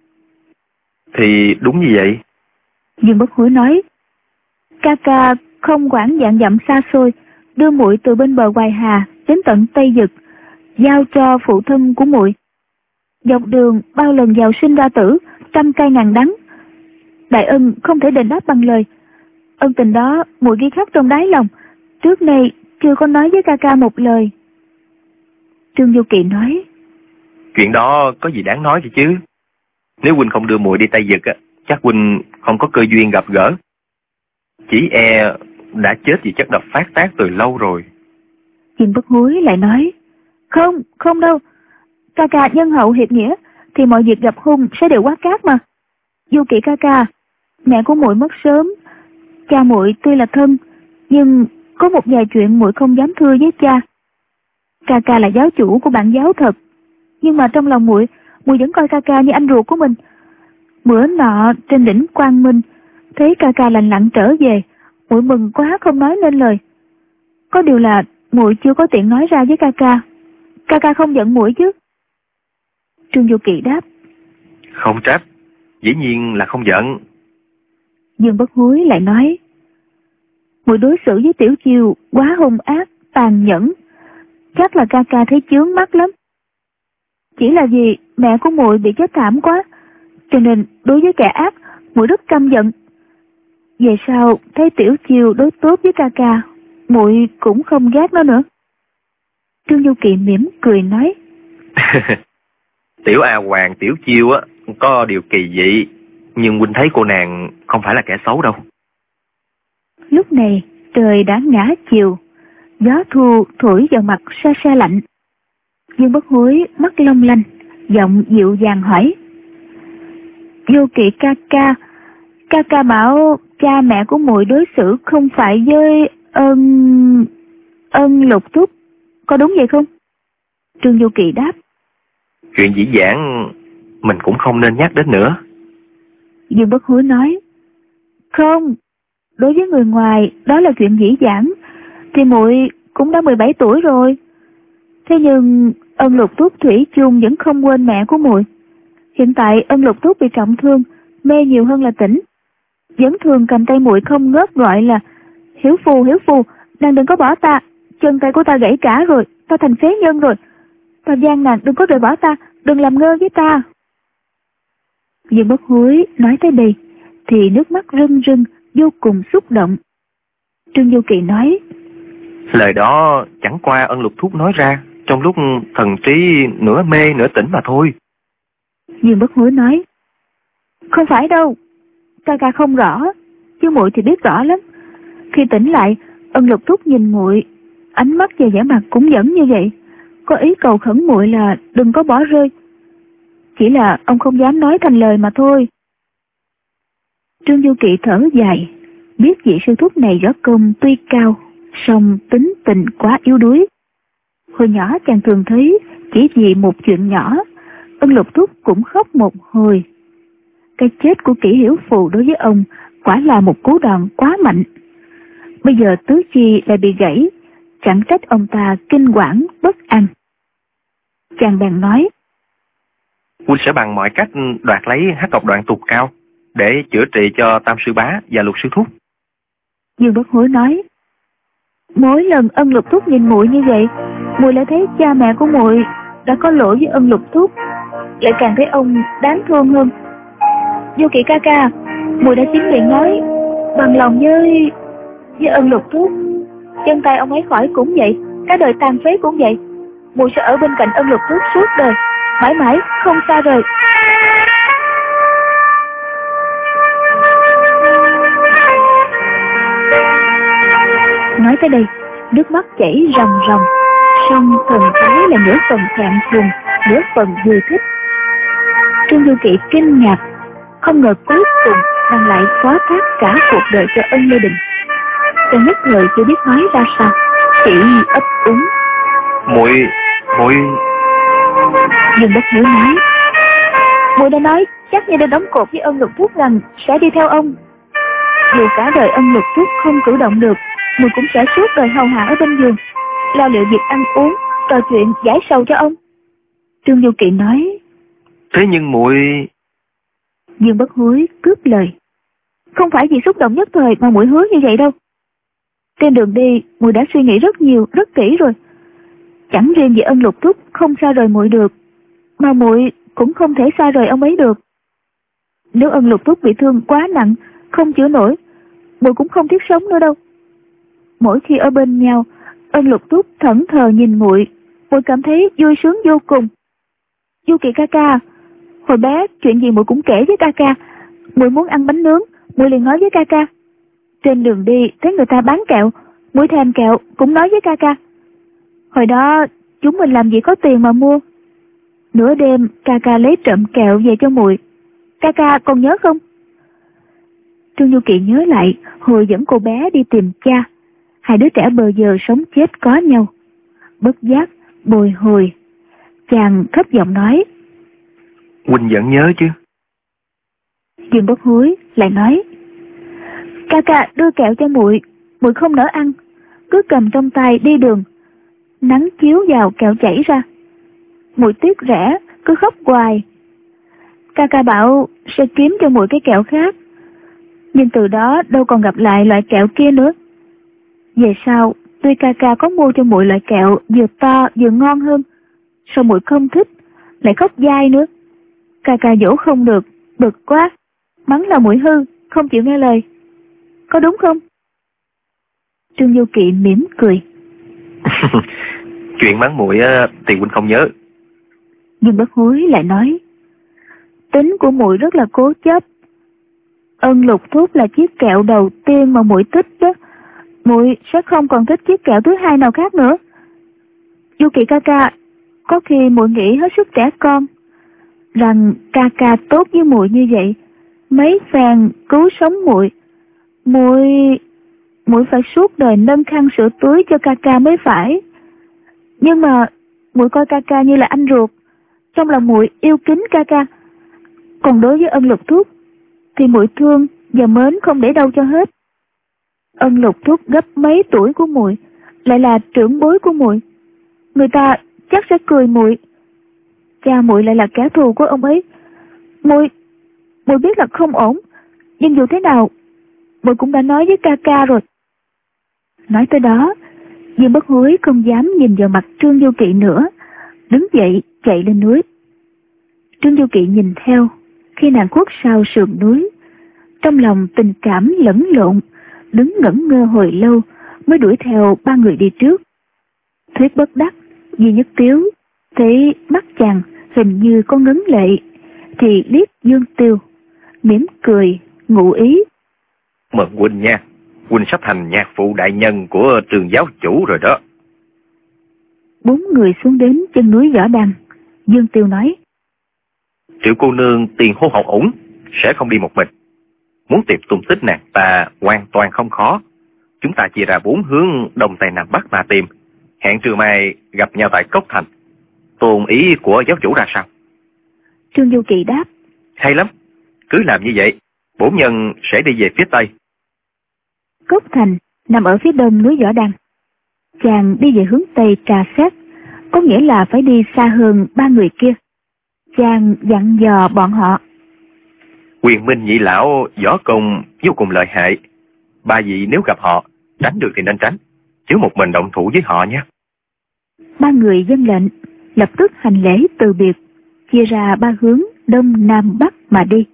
Thì đúng như vậy. Dương Bất Hối nói, ca ca không quản vạn dặm xa xôi, đưa muội từ bên bờ Hoài Hà đến tận Tây Dực, giao cho phụ thân của muội. Dọc đường bao lần giàu sinh ra tử, trăm cay ngàn đắng, đại ân không thể đền đáp bằng lời. Ân tình đó muội ghi khắc trong đáy lòng, trước nay chưa có nói với ca ca một lời. Trương Du Kỵ nói, chuyện đó có gì đáng nói gì chứ? Nếu huynh không đưa muội đi Tây Dực, chắc huynh không có cơ duyên gặp gỡ. Chỉ e đã chết vì chất độc phát tác từ lâu rồi. Dương Bất Hối lại nói, không, không đâu. Ca ca nhân hậu hiệp nghĩa, thì mọi việc gặp hung sẽ đều quá cát mà. Du Kỵ ca ca, mẹ của muội mất sớm, cha muội tuy là thân, nhưng có một vài chuyện muội không dám thưa với cha. Ca ca là giáo chủ của bản giáo thật, nhưng mà trong lòng muội, muội vẫn coi ca ca như anh ruột của mình. Bữa nọ trên đỉnh Quang Minh, thấy ca ca lành lặn trở về, muội mừng quá không nói nên lời. Có điều là muội chưa có tiện nói ra với ca ca. Ca ca không giận muội chứ? Trương Du Kỵ đáp, không trách, dĩ nhiên là không giận. Dương Bất Hối lại nói, muội đối xử với Tiểu Chiêu quá hung ác, tàn nhẫn, chắc là ca ca thấy chướng mắt lắm. Chỉ là vì mẹ của muội bị chết thảm quá, cho nên đối với kẻ ác, muội rất căm giận. Về sau thấy Tiểu Chiêu đối tốt với ca ca, muội cũng không ghét nó nữa. Trương Du Kỵ mỉm cười nói, Tiểu A Hoàng Tiểu Chiêu á có điều kỳ dị, nhưng huynh thấy cô nàng không phải là kẻ xấu đâu. Lúc này trời đã ngã chiều, gió thu thổi vào mặt se se lạnh. Dương Bất Hối mắt long lanh, giọng dịu dàng hỏi, Du Kỵ ca ca, ca ca bảo cha mẹ của muội đối xử không phải với ân ân Lục Thúc, có đúng vậy không? Trương Du Kỵ đáp, chuyện dĩ vãng mình cũng không nên nhắc đến nữa. Dương Bất Hối nói, không, đối với người ngoài đó là chuyện dĩ vãng, thì muội cũng đã mười bảy tuổi rồi. Thế nhưng ân Lục Thúc thủy chung vẫn không quên mẹ của muội. Hiện tại ân Lục Thúc bị trọng thương, mê nhiều hơn là tỉnh, vẫn thường cầm tay muội không ngớt gọi là Hiếu Phù, Hiếu Phù, nàng đừng có bỏ ta, chân tay của ta gãy cả rồi, ta thành phế nhân rồi, ta gian nàng đừng có rời bỏ ta, đừng làm ngơ với ta. Dương Bất Hối nói tới đây thì nước mắt rưng rưng, vô cùng xúc động. Trương Du Kỵ nói, lời đó chẳng qua ân Lục Thúc nói ra trong lúc thần trí nửa mê nửa tỉnh mà thôi. Dương Bất Hối nói, không phải đâu, ca ca không rõ, chứ muội thì biết rõ lắm. Khi tỉnh lại, ân Lục Thúc nhìn muội, ánh mắt và vẻ mặt cũng vẫn như vậy, có ý cầu khẩn muội là đừng có bỏ rơi. Chỉ là ông không dám nói thành lời mà thôi. Trương Du Kỵ thở dài, biết vị sư thúc này võ công tuy cao, song tính tình quá yếu đuối. Hồi nhỏ chàng thường thấy chỉ vì một chuyện nhỏ, ân Lục Thúc cũng khóc một hồi. Cái chết của Kỷ Hiểu Phù đối với ông quả là một cú đòn quá mạnh. Bây giờ tứ chi lại bị gãy, chẳng trách ông ta kinh quản bất an. Chàng bèn nói, huynh sẽ bằng mọi cách đoạt lấy hắc ngọc đoạn tụt cao để chữa trị cho Tam Sư Bá và Lục Sư Thúc. Dương Bất Hối nói: mỗi lần Ân Lục Thúc nhìn muội như vậy, muội lại thấy cha mẹ của muội đã có lỗi với Ân Lục Thúc, lại càng thấy ông đáng thương hơn. Vô Kỵ ca ca, muội đã chính miệng nói bằng lòng với với Ân Lục Thúc, chân tay ông ấy khỏi cũng vậy, cả đời tàn phế cũng vậy. Muội sẽ ở bên cạnh Ân Lục Thúc suốt đời, mãi mãi không xa rời. Nói tới đây, nước mắt chảy ròng ròng, song thần thái là nửa phần thẹn thùng, nửa phần vui thích. Trương Du Kỵ kinh ngạc, không ngờ cuối cùng nàng lại phó thác cả cuộc đời cho Ân Lê Đình. Chàng nhất thời chưa biết nói ra sao, chỉ ấp úng: muội muội Dương Bất Hối nói: muội đã nói chắc như đã đóng cột với Ân Lục Thúc rằng sẽ đi theo ông. Dù cả đời Ân Lục Thúc không cử động được, muội cũng sẽ suốt đời hầu hạ ở bên giường, lo liệu việc ăn uống, trò chuyện giải sầu cho ông. Trương Du Kỵ nói: thế nhưng muội... Dương Bất Hối cướp lời: không phải vì xúc động nhất thời mà muội hứa như vậy đâu. Trên đường đi, muội đã suy nghĩ rất nhiều, rất kỹ rồi. Chẳng riêng vì Ân Lục Thúc không xa rời muội được, mà muội cũng không thể xa rời ông ấy được. Nếu Ân Lục Thúc bị thương quá nặng, không chữa nổi, muội cũng không thiết sống nữa đâu. Mỗi khi ở bên nhau, Ân Lục Thúc thẫn thờ nhìn muội, muội cảm thấy vui sướng vô cùng. Du Kỵ ca ca, hồi bé chuyện gì muội cũng kể với ca ca. Muội muốn ăn bánh nướng, muội liền nói với ca ca. Trên đường đi thấy người ta bán kẹo, muội thèm kẹo cũng nói với ca ca. Hồi đó chúng mình làm gì có tiền mà mua. Nửa đêm ca ca lấy trộm kẹo về cho muội, ca ca còn nhớ không? Trương Du Kỵ nhớ lại hồi dẫn cô bé đi tìm cha, hai đứa trẻ bờ giờ sống chết có nhau. Bất giác bồi hồi, chàng thấp giọng nói: huynh vẫn nhớ chứ? Dương Bất Hối lại nói: ca ca đưa kẹo cho muội, muội không nỡ ăn, cứ cầm trong tay đi đường, nắng chiếu vào kẹo chảy ra, muội tiếc rẻ cứ khóc hoài. Ca ca bảo sẽ kiếm cho muội cái kẹo khác, nhưng từ đó đâu còn gặp lại loại kẹo kia nữa. Về sau tuy ca ca có mua cho muội loại kẹo vừa to vừa ngon hơn, sao muội không thích, lại khóc dai nữa. Ca ca dỗ không được, bực quá, mắng là muội hư, không chịu nghe lời. Có đúng không? Trương Du Kỵ mỉm cười. Chuyện mắng muội thì huynh không nhớ. Dương Bất Hối lại nói: tính của muội rất là cố chấp. Ân Lục Thúc là chiếc kẹo đầu tiên mà muội thích đó, muội sẽ không còn thích chiếc kẹo thứ hai nào khác nữa. Du Kỵ ca ca, có khi muội nghĩ hết sức trẻ con, rằng ca ca tốt với muội như vậy, mấy phen cứu sống muội, muội muội phải suốt đời nâng khăn sữa tưới cho ca ca mới phải. Nhưng mà muội coi ca ca như là anh ruột, trong lòng muội yêu kính ca ca. Còn đối với Ân Lục Thúc thì muội thương và mến không để đâu cho hết. Ân Lục Thúc gấp mấy tuổi của muội, lại là trưởng bối của muội, người ta chắc sẽ cười muội. Cha muội lại là kẻ thù của ông ấy. Muội muội biết là không ổn, nhưng dù thế nào muội cũng đã nói với ca ca rồi. Nói tới đó, Dương Bất Hối không dám nhìn vào mặt Trương Du Kỵ nữa, đứng dậy chạy lên núi. Trương Du Kỵ nhìn theo khi nàng khuất sau sườn núi, trong lòng tình cảm lẫn lộn, đứng ngẩn ngơ hồi lâu mới đuổi theo ba người đi trước. Thuyết bất đắc, Duy Nhất Tiếu thấy mắt chàng hình như có ngấn lệ, thì liếc Dương Tiêu, mỉm cười ngụ ý: mừng huynh nha, huynh sắp thành nhạc phụ đại nhân của Trường giáo chủ rồi đó. Bốn người xuống đến chân núi Võ Đăng. Dương Tiêu nói: Triệu cô nương tiền hô hậu ủng, sẽ không đi một mình. Muốn tìm tung tích nàng ta hoàn toàn không khó. Chúng ta chia ra bốn hướng đông tây nam bắc mà tìm, hẹn trưa mai gặp nhau tại Cốc Thành. Tôn ý của giáo chủ ra sao? Trương Du Kỵ đáp: hay lắm, cứ làm như vậy, bổn nhân sẽ đi về phía tây. Cốc Thành nằm ở phía đông núi Võ Đăng. Chàng đi về hướng tây trà xét, có nghĩa là phải đi xa hơn ba người kia. Chàng dặn dò bọn họ: Quyền Minh nhị lão võ công vô cùng lợi hại, ba vị nếu gặp họ, tránh được thì nên tránh, chứ một mình động thủ với họ nhé. Ba người vâng lệnh, lập tức hành lễ từ biệt, chia ra ba hướng đông nam bắc mà đi.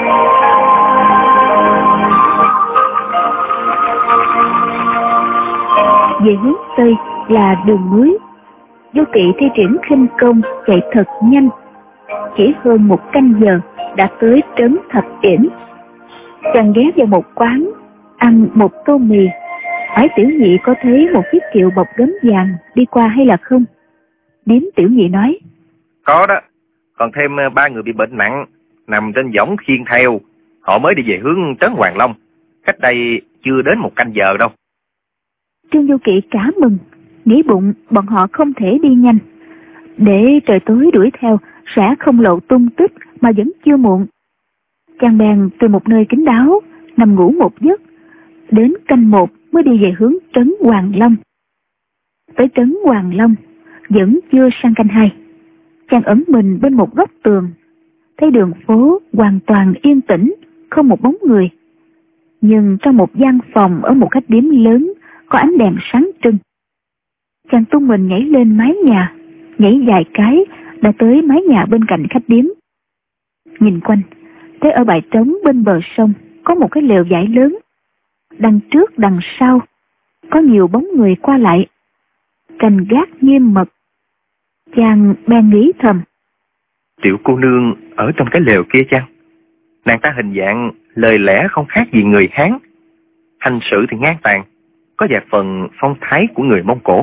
Về hướng tây là đường núi. Vô Kỵ thi triển khinh công chạy thật nhanh, chỉ hơn một canh giờ đã tới trấn Thập Yển. Chàng ghé vào một quán ăn một tô mì, hỏi Tiểu Nhị có thấy một chiếc kiệu bọc gấm vàng đi qua hay là không. Điếm Tiểu Nhị nói: Có đó, còn thêm ba người bị bệnh nặng nằm trên võng khiêng theo, họ mới đi về hướng trấn Hoàng Long, cách đây chưa đến một canh giờ đâu. Trương Vô Kỵ cả mừng, nghĩ bụng bọn họ không thể đi nhanh, để trời tối đuổi theo sẽ không lộ tung tích mà vẫn chưa muộn. Chàng bèn từ một nơi kín đáo nằm ngủ một giấc, đến canh một mới đi về hướng trấn Hoàng Long. Tới trấn Hoàng Long vẫn chưa sang canh hai, chàng ẩn mình bên một góc tường, thấy đường phố hoàn toàn yên tĩnh, không một bóng người. Nhưng trong một gian phòng ở một khách điếm lớn có ánh đèn sáng trưng. Chàng tung mình nhảy lên mái nhà, nhảy vài cái đã tới mái nhà bên cạnh khách điếm. Nhìn quanh, thấy ở bãi trống bên bờ sông có một cái lều vải lớn, đằng trước đằng sau có nhiều bóng người qua lại, canh gác nghiêm mật. Chàng bèn nghĩ thầm: Tiểu cô nương ở trong cái lều kia chăng? Nàng ta hình dạng lời lẽ không khác gì người Hán, hành sự thì ngang tàn, có vài phần phong thái của người Mông Cổ.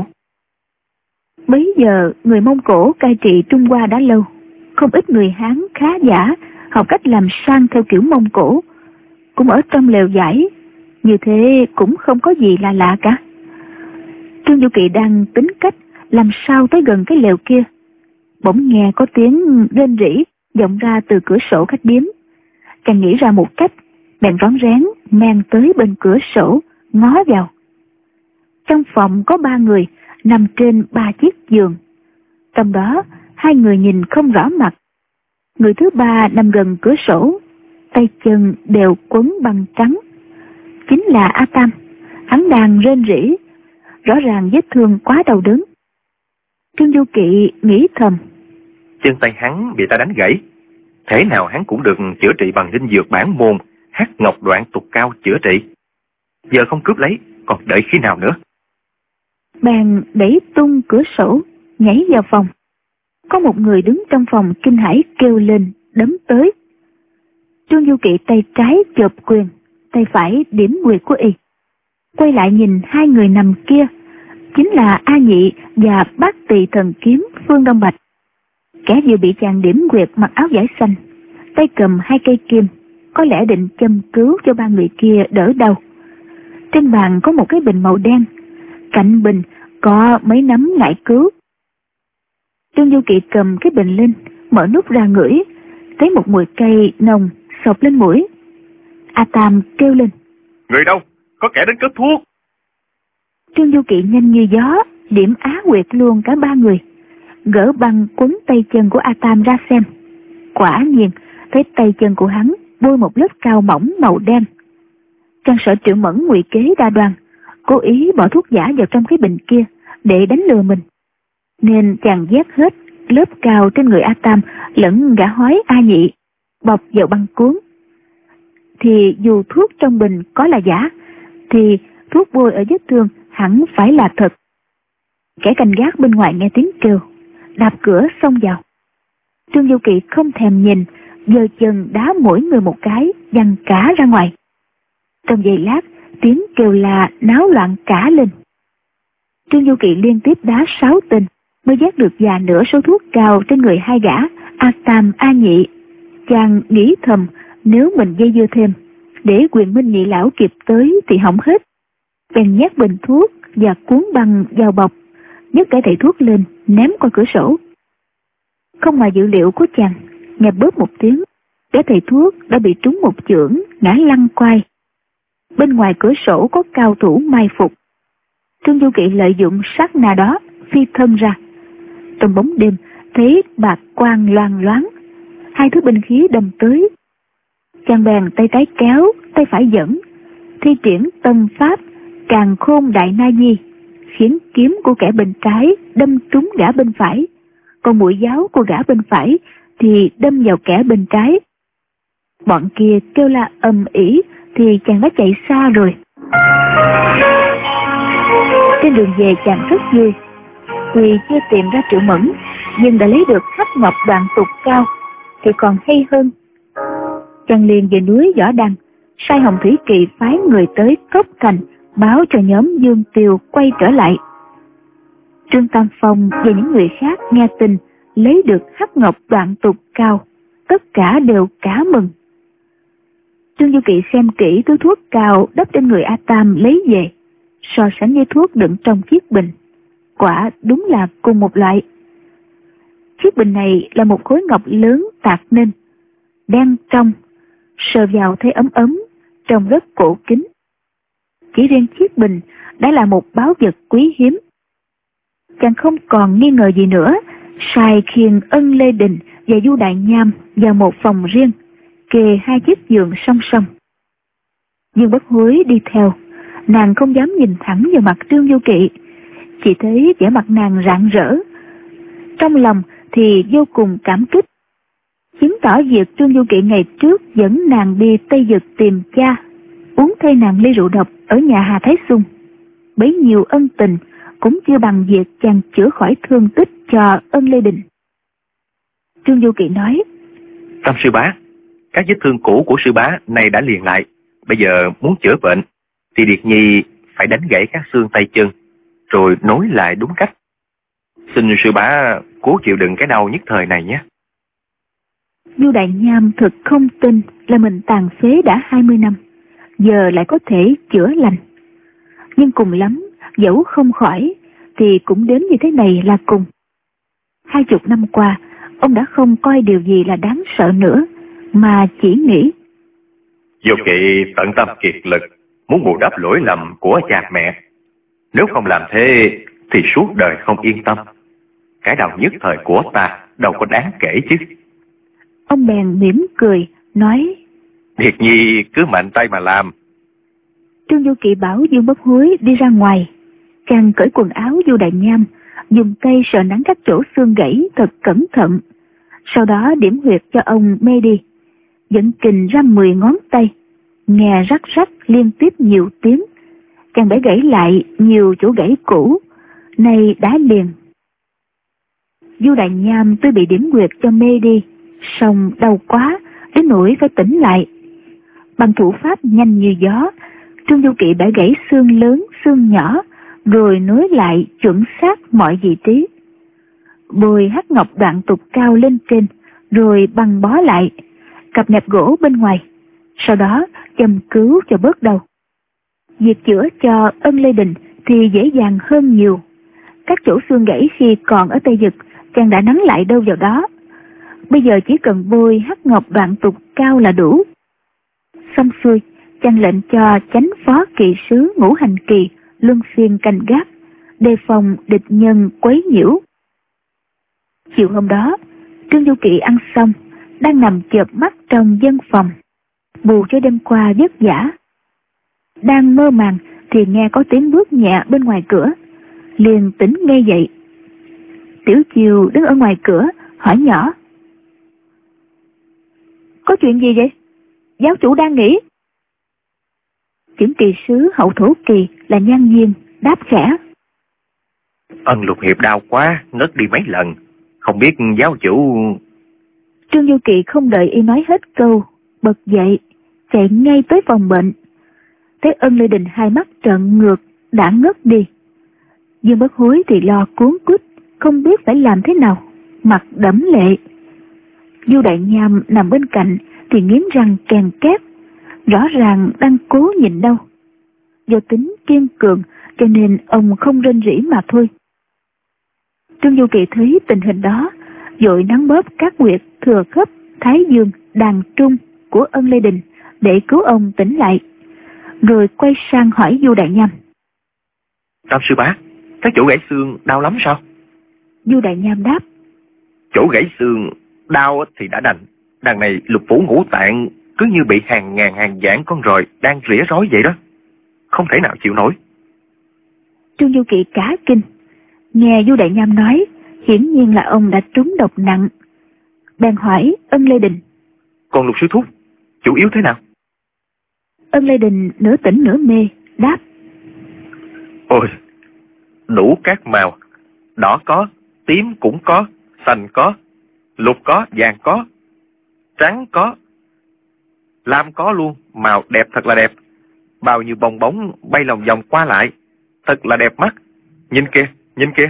Bấy giờ người Mông Cổ cai trị Trung Hoa đã lâu, không ít người Hán khá giả học cách làm sang theo kiểu Mông Cổ, cũng ở trong lều vải, như thế cũng không có gì là lạ cả. Trương Du Kỵ đang tính cách làm sao tới gần cái lều kia, bỗng nghe có tiếng rên rỉ vọng ra từ cửa sổ khách điếm. Chàng nghĩ ra một cách, bèn rón rén men tới bên cửa sổ ngó vào. Trong phòng có ba người nằm trên ba chiếc giường, trong đó hai người nhìn không rõ mặt. Người thứ ba nằm gần cửa sổ, tay chân đều quấn băng trắng, chính là A Tam. Hắn đang rên rỉ, rõ ràng vết thương quá đau đớn. Trương Du Kỵ nghĩ thầm: Chân tay hắn bị ta đánh gãy, thế nào hắn cũng được chữa trị bằng linh dược bản môn Hắc Ngọc Đoạn Tục Cao chữa trị. Giờ không cướp lấy, còn đợi khi nào nữa? Bèn đẩy tung cửa sổ, nhảy vào phòng. Có một người đứng trong phòng kinh hãi kêu lên, đấm tới. Trương Du Kỵ tay trái chộp quyền, tay phải điểm nguyệt của y. Quay lại nhìn hai người nằm kia, chính là A Nhị và Bát Tỳ Thần Kiếm Phương Đông Bạch. Kẻ vừa bị chàng điểm nguyệt mặc áo vải xanh, tay cầm hai cây kim, có lẽ định châm cứu cho ba người kia đỡ đau. Trên bàn có một cái bình màu đen, cạnh bình có mấy nắm ngải cứu. Trương Du Kỵ cầm cái bình lên, mở nút ra ngửi, thấy một mùi cây nồng xộc lên mũi. A Tam kêu lên: Người đâu? Có kẻ đến cướp thuốc. Trương Du Kỵ nhanh như gió điểm á quyệt luôn cả ba người, gỡ băng quấn tay chân của A Tam ra xem. Quả nhiên thấy tay chân của hắn bôi một lớp cao mỏng màu đen. Trang Sở Triệu Mẫn ngụy kế đa đoan, cố ý bỏ thuốc giả vào trong cái bình kia để đánh lừa mình, nên chàng vét hết lớp cao trên người A Tam lẫn gã hói A Nhị, bọc vào băng cuốn. Thì dù thuốc trong bình có là giả, thì thuốc bôi ở vết thương hẳn phải là thật. Kẻ canh gác bên ngoài nghe tiếng kêu, đạp cửa xông vào. Trương Du Kỵ không thèm nhìn, giơ chân đá mỗi người một cái, văng cả ra ngoài. Trong giây lát, tiếng kêu là náo loạn cả lên. Trương Du Kỵ liên tiếp đá sáu tên, mới vét được già nửa số thuốc cao trên người hai gã, A Tam, A Nhị. Chàng nghĩ thầm, nếu mình dây dưa thêm, để Quyền Minh Nhị lão kịp tới thì hỏng hết. Bèn nhét bình thuốc và cuốn băng vào bọc, nhấc cái thầy thuốc lên, ném qua cửa sổ. Không ngoài dự liệu của chàng, nghe bóp một tiếng, cái thầy thuốc đã bị trúng một chưởng, ngã lăn quay. Bên ngoài cửa sổ có cao thủ mai phục. Trương Du Kỵ lợi dụng sát na đó, phi thân ra. Trong bóng đêm, thấy bạc quang loang loáng, hai thứ binh khí đâm tới. Chàng bèn tay trái kéo, tay phải dẫn, thi triển tâm pháp Càn Khôn Đại Na Di, khiến kiếm của kẻ bên trái đâm trúng gã bên phải, còn mũi giáo của gã bên phải thì đâm vào kẻ bên trái. Bọn kia kêu la ầm ĩ thì chàng đã chạy xa rồi. Trên đường về chàng rất vui, tuy chưa tìm ra Triệu Mẫn nhưng đã lấy được hắc ngọc đoạn tục cao thì còn hay hơn. Chàng liền về núi Võ Đăng, sai Hồng Thủy Kỳ phái người tới Cốc Thành báo cho nhóm Dương Tiều quay trở lại. Trương Tam Phong và những người khác nghe tin lấy được hắc ngọc đoạn tục cao, tất cả đều cả mừng. Trương Du Kỵ xem kỹ túi thuốc cao đắp trên người A Tam lấy về, so sánh với thuốc đựng trong chiếc bình, quả đúng là cùng một loại. Chiếc bình này là một khối ngọc lớn tạc nên, đen trong, sờ vào thấy ấm ấm, trông rất cổ kính. Chỉ riêng chiếc bình đã là một báu vật quý hiếm. Chàng không còn nghi ngờ gì nữa, sai khiêng Ân Lê Đình và Du Đại Nham vào một phòng riêng, kề hai chiếc giường song song. Dương Bất Hối đi theo, nàng không dám nhìn thẳng vào mặt Trương Du Kỵ, chỉ thấy vẻ mặt nàng rạng rỡ. Trong lòng thì vô cùng cảm kích, chứng tỏ việc Trương Du Kỵ ngày trước dẫn nàng đi Tây Vực tìm cha, uống thay nàng ly rượu độc ở nhà Hà Thái Xung, bấy nhiêu ân tình cũng chưa bằng việc chàng chữa khỏi thương tích cho Ân Lê Đình. Trương Du Kỵ nói: Tam sư bá, các vết thương cũ của sư bá này đã liền lại, bây giờ muốn chữa bệnh thì Điệt Nhi phải đánh gãy các xương tay chân rồi nối lại đúng cách. Xin sư bá cố chịu đựng cái đau nhất thời này nhé. Du Đại Nham thực không tin là mình tàn phế đã hai mươi năm, giờ lại có thể chữa lành. Nhưng cùng lắm, dẫu không khỏi thì cũng đến như thế này là cùng. Hai chục năm qua, ông đã không coi điều gì là đáng sợ nữa, mà chỉ nghĩ: Du Kỵ tận tâm kiệt lực, muốn bù đắp lỗi lầm của cha mẹ. Nếu không làm thế thì suốt đời không yên tâm. Cái đau nhất thời của ta đâu có đáng kể chứ. Ông bèn mỉm cười, nói: Điệt Nhi cứ mạnh tay mà làm. Trương Du Kỵ bảo Dương Bất Hối đi ra ngoài, chàng cởi quần áo Du Đại Nham, dùng tay sờ nắn các chỗ xương gãy thật cẩn thận, sau đó điểm huyệt cho ông mê đi, dẫn kình ra mười ngón tay, nghe rắc rắc liên tiếp nhiều tiếng. Chàng bẻ gãy lại nhiều chỗ gãy cũ, nay đã liền. Du Đại Nham tuy bị điểm huyệt cho mê đi, song đau quá đến nỗi phải tỉnh lại. Bằng thủ pháp nhanh như gió, Trương Du Kỵ bẻ gãy xương lớn xương nhỏ, rồi nối lại chuẩn xác mọi vị trí. Bôi hắc ngọc đoạn tục cao lên trên, rồi băng bó lại, cặp nẹp gỗ bên ngoài, sau đó châm cứu cho bớt đau. Việc chữa cho Ân Lê Đình thì dễ dàng hơn nhiều. Các chỗ xương gãy khi còn ở Tây Vực, chàng đã nắn lại đâu vào đó. Bây giờ chỉ cần bôi hắc ngọc đoạn tục cao là đủ. Xong xuôi, chàng lệnh cho chánh phó kỵ sứ Ngũ Hành Kỳ luân phiên canh gác, đề phòng địch nhân quấy nhiễu. Chiều hôm đó, Trương Du Kỵ ăn xong, đang nằm chợp mắt trong dân phòng, bù cho đêm qua vất vả. Đang mơ màng thì nghe có tiếng bước nhẹ bên ngoài cửa, liền tỉnh ngay dậy. Tiểu Chiều đứng ở ngoài cửa hỏi nhỏ: Có chuyện gì vậy? Giáo chủ đang nghỉ. Kiểm kỳ sứ Hậu Thổ Kỳ là Nhan Viên đáp khẽ: Ân Lục Hiệp đau quá, ngất đi mấy lần, không biết giáo chủ... Trương Du Kỵ không đợi y nói hết câu, bật dậy chạy ngay tới phòng bệnh. Thấy Ân Lê Đình hai mắt trợn ngược đã ngất đi. Dương Bất Hối thì lo cuốn quýt, không biết phải làm thế nào, mặt đẫm lệ. Du Đại Nham nằm bên cạnh thì nghiến răng kèn két, rõ ràng đang cố nhịn đau. Do tính kiên cường cho nên ông không rên rỉ mà thôi. Trương Du Kỵ thấy tình hình đó, vội nắn bóp các huyệt thừa khớp, thái dương, đàn trung của Ân Lê Đình để cứu ông tỉnh lại, rồi quay sang hỏi Du Đại Nham: Tam sư bá, các chỗ gãy xương đau lắm sao? Du Đại Nham đáp: Chỗ gãy xương đau thì đã đành, đằng này lục phủ ngũ tạng cứ như bị hàng ngàn hàng vạn con roi đang rỉa rói vậy đó. không thể nào chịu nổi. Trương Du Kỵ cả kinh, nghe Du Đại Nham nói, hiển nhiên là ông đã trúng độc nặng. Bèn hỏi Ân Lê Đình: Còn Lục sư thúc, chủ yếu thế nào? Ân Lê Đình nửa tỉnh nửa mê, đáp: Ôi, đủ các màu, đỏ có, tím cũng có, xanh có, lục có, vàng có, trắng có, lam có luôn, màu đẹp thật là đẹp. Bao nhiêu bong bóng bay lòng vòng qua lại, thật là đẹp mắt. Nhìn kìa, nhìn kìa.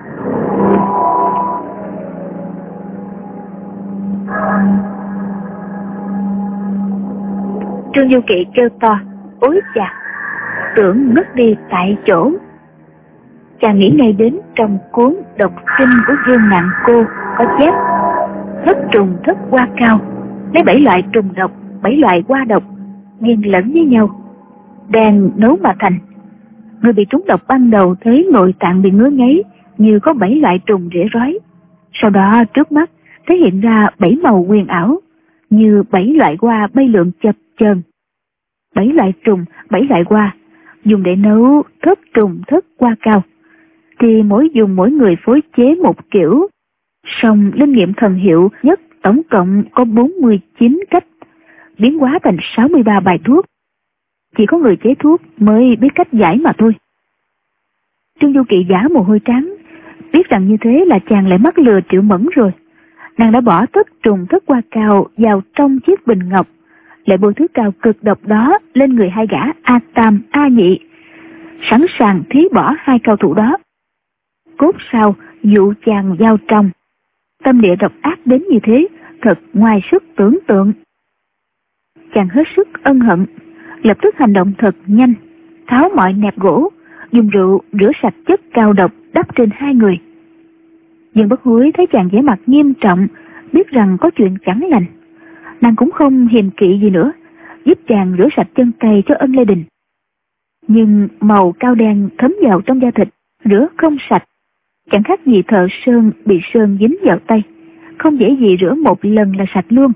Trương Du Kỵ kêu to: Ối chà! Tưởng ngất đi tại chỗ. Chàng nghĩ ngay đến trong cuốn Độc Kinh của Dương Nặng Cô có chép: thất trùng thất hoa cao, lấy bảy loại trùng độc, bảy loại hoa độc nghiền lẫn với nhau, đang nấu mà thành. Người bị trúng độc ban đầu thấy nội tạng bị ngứa ngáy như có bảy loại trùng rỉa rói. Sau đó trước mắt thể hiện ra bảy màu huyền ảo như bảy loại hoa bay lượn chập chờn. Bảy loại trùng, bảy loại hoa dùng để nấu thất trùng thất hoa cao, thì mỗi dùng mỗi người phối chế một kiểu. Song linh nghiệm thần hiệu nhất tổng cộng có bốn mươi chín cách, biến hóa thành sáu mươi ba bài thuốc. Chỉ có người chế thuốc mới biết cách giải mà thôi. Trương Du Kỵ giả mồ hôi trắng, biết rằng như thế là chàng lại mắc lừa Triệu Mẫn rồi. Nàng đã bỏ thất trùng thất hoa cao vào trong chiếc bình ngọc, lại bôi thứ cao cực độc đó lên người hai gã A Tam, A Nhị, sẵn sàng thí bỏ hai cao thủ đó. Cốt sao dụ chàng vào trong. Tâm địa độc ác đến như thế, thật ngoài sức tưởng tượng. Chàng hết sức ân hận, lập tức hành động thật nhanh, tháo mọi nẹp gỗ, dùng rượu rửa sạch chất cao độc đắp trên hai người. Dương Bất Hối thấy chàng vẻ mặt nghiêm trọng, biết rằng có chuyện chẳng lành. Nàng cũng không hiềm kỵ gì nữa, giúp chàng rửa sạch chân tay cho Ân Lê Đình. Nhưng màu cao đen thấm vào trong da thịt, rửa không sạch, chẳng khác gì thợ sơn bị sơn dính vào tay, không dễ gì rửa một lần là sạch luôn.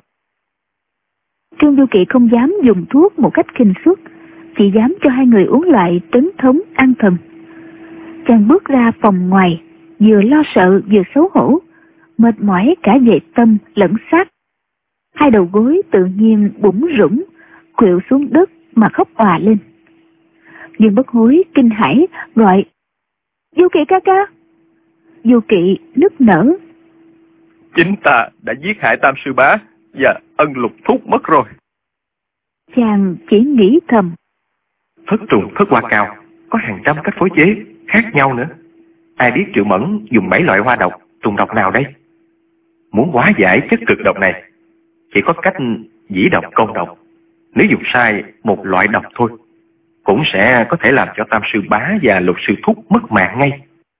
Trương Du Kỵ không dám dùng thuốc một cách khinh suất, chỉ dám cho hai người uống loại trấn thống an thần. Chàng bước ra phòng ngoài, vừa lo sợ vừa xấu hổ, mệt mỏi cả về tâm lẫn xác. Hai đầu gối tự nhiên bủn rủn, khuỵu xuống đất mà khóc òa lên. Dương Bất Hối kinh hãi gọi: Du Kỵ ca ca! Du Kỵ nức nở: Chính ta đã giết hại Tam sư bá và Ân Lục thúc mất rồi. Chàng chỉ nghĩ thầm: Thất trùng thất hoa cao có hàng trăm cách phối chế khác nhau nữa. Ai biết Triệu Mẫn dùng bảy loại hoa độc, trùng độc nào đây? Muốn hóa giải chất cực độc này, chỉ có cách dĩ độc công độc. Nếu dùng sai một loại độc thôi, cũng sẽ có thể làm cho Tam sư bá và Lục sư thúc mất mạng ngay.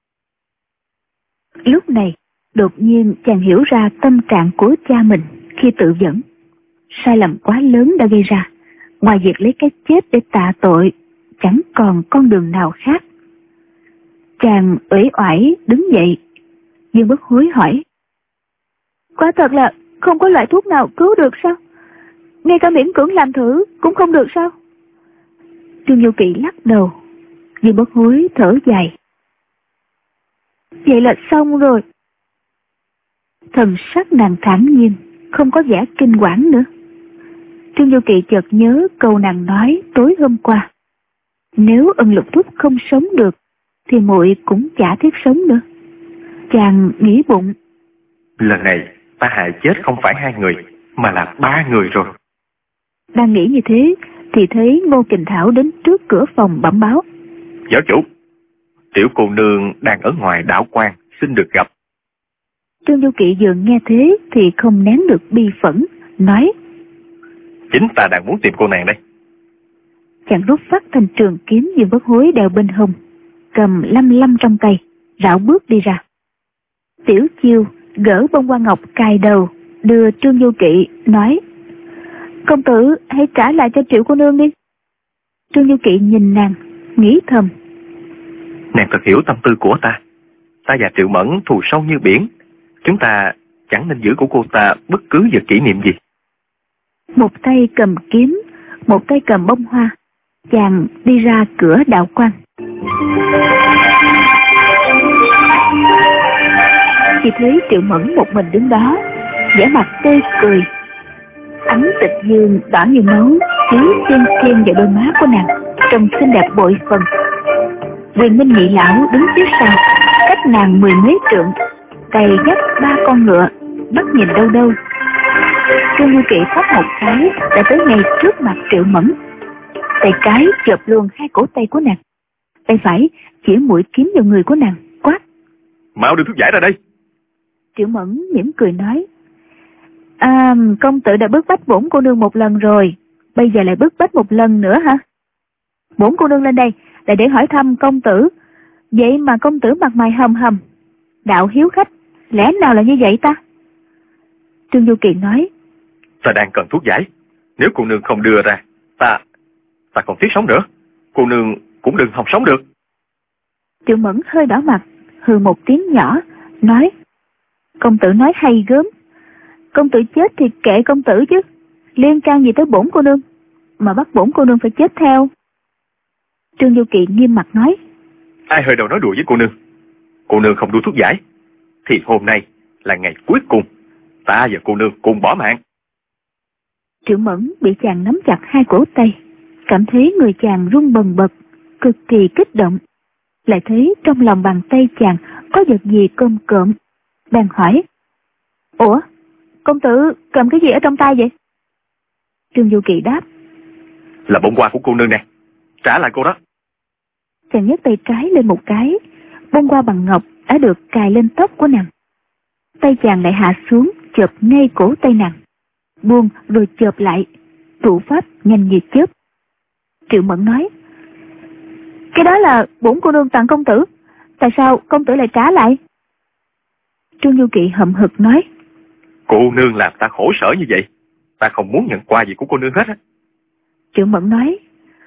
Lúc này, đột nhiên chàng hiểu ra tâm trạng của cha mình khi tự dẫn. Sai lầm quá lớn đã gây ra, ngoài việc lấy cái chết để tạ tội, chẳng còn con đường nào khác. Chàng uể oải đứng dậy. Dương Bất Hối hỏi: Quả thật là không có loại thuốc nào cứu được sao? Ngay cả miễn cưỡng làm thử cũng không được sao? Trương Du Kỵ lắc đầu. Dương Bất Hối thở dài: Vậy là xong rồi. Thần sắc nàng thản nhiên, không có vẻ kinh quản nữa. Trương Du Kỵ chợt nhớ câu nàng nói tối hôm qua: Nếu Ân Lục thúc không sống được, thì muội cũng chả thiết sống nữa. Chàng nghĩ bụng: Lần này ta hại chết không phải hai người, mà là ba người rồi. Đang nghĩ như thế, thì thấy Ngô Kình Thảo đến trước cửa phòng bẩm báo: Giáo chủ, tiểu cô nương đang ở ngoài đảo quan, xin được gặp. Trương Du Kỵ vừa nghe thế thì không nén được bi phẫn, nói: Chính ta đang muốn tìm cô nàng đây. Chàng rút phát thanh trường kiếm Dương Bất Hối đeo bên hông, cầm lăm lăm trong tay, rảo bước đi ra. Tiểu Chiêu gỡ bông hoa ngọc cài đầu, đưa Trương Du Kỵ, nói: Công tử hãy trả lại cho Triệu cô nương đi. Trương Du Kỵ nhìn nàng, nghĩ thầm: Nàng thật hiểu tâm tư của ta. Ta và Triệu Mẫn thù sâu như biển, chúng ta chẳng nên giữ của cô ta bất cứ vật kỷ niệm gì. Một tay cầm kiếm, một tay cầm bông hoa, chàng đi ra cửa đạo quan. Chỉ thấy Triệu Mẫn một mình đứng đó, vẻ mặt tươi cười. Ánh tịch dương đỏ như máu chiếu xiên xiên vào đôi má của nàng, trông xinh đẹp bội phần. Quyền Minh Nhị lão đứng phía sau, cách nàng mười mấy trượng, tay dắt ba con ngựa, bắt nhìn đâu đâu. Trương Du Kỵ thoát một cái đã tới ngay trước mặt Triệu Mẫn, tay trái chộp luôn hai cổ tay của nàng, tay phải chỉ mũi kiếm vào người của nàng, quát: Mau đưa thuốc giải ra đây. Triệu Mẫn mỉm cười nói: À, công tử đã bức bách bổn cô nương một lần rồi, bây giờ lại bức bách một lần nữa hả? Bổn cô nương lên đây là để hỏi thăm công tử, vậy mà công tử mặt mày hầm hầm, đạo hiếu khách, lẽ nào là như vậy ta? Trương Du Kỳ nói: Ta đang cần thuốc giải, nếu cô nương không đưa ra, ta ta không tiếc sống nữa, cô nương cũng đừng hòng sống được. Triệu Mẫn hơi đỏ mặt, hừ một tiếng nhỏ, nói: Công tử nói hay gớm, công tử chết thì kệ công tử chứ, liên can gì tới bổn cô nương, mà bắt bổn cô nương phải chết theo. Trương Du Kỳ nghiêm mặt nói: Ai hơi đầu nói đùa với cô nương, cô nương không đưa thuốc giải, thì hôm nay là ngày cuối cùng, ta và cô nương cùng bỏ mạng. Triệu Mẫn bị chàng nắm chặt hai cổ tay, cảm thấy người chàng run bần bật, cực kỳ kích động, lại thấy trong lòng bàn tay chàng có vật gì cơm cộm, bèn hỏi: Ủa, công tử cầm cái gì ở trong tay vậy? Trương Du Kỳ đáp: Là bông hoa của cô nương nè, trả lại cô đó. Chàng nhấc tay trái lên một cái, bông hoa bằng ngọc đã được cài lên tóc của nàng. Tay chàng lại hạ xuống chộp ngay cổ tay nàng, buông rồi chộp lại, thủ pháp nhanh như chớp. Triệu Mẫn nói: Cái đó là bổn cô nương tặng công tử, tại sao công tử lại trả lại? Trương Du Kỵ hậm hực nói: Cô nương làm ta khổ sở như vậy, ta không muốn nhận quà gì của cô nương hết á. Triệu Mẫn nói: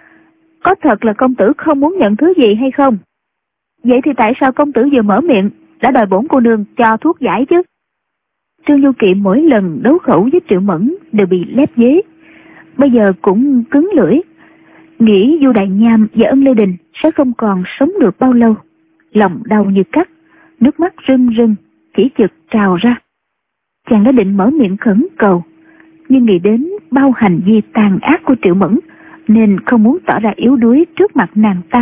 Có thật là công tử không muốn nhận thứ gì hay không? Vậy thì tại sao công tử vừa mở miệng đã đòi bổn cô nương cho thuốc giải chứ? Trương Du Kỵ mỗi lần đấu khẩu với Triệu Mẫn đều bị lép vế, bây giờ cũng cứng lưỡi, nghĩ Du Đại Nham và Ân Lê Đình sẽ không còn sống được bao lâu, lòng đau như cắt, nước mắt rưng rưng chỉ chực trào ra. Chàng đã định mở miệng khẩn cầu, nhưng nghĩ đến bao hành vi tàn ác của Triệu Mẫn nên không muốn tỏ ra yếu đuối trước mặt nàng ta.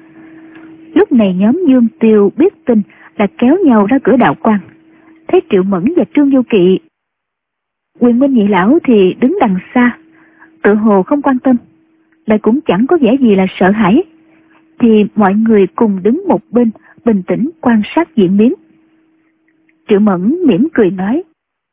Lúc này nhóm Dương Tiêu biết tin là kéo nhau ra cửa đạo quan, thấy Triệu Mẫn và Trương Du Kỵ. Quyền Minh Nhị lão thì đứng đằng xa, tự hồ không quan tâm, lại cũng chẳng có vẻ gì là sợ hãi, thì mọi người cùng đứng một bên bình tĩnh quan sát diễn biến. Triệu Mẫn mỉm cười nói: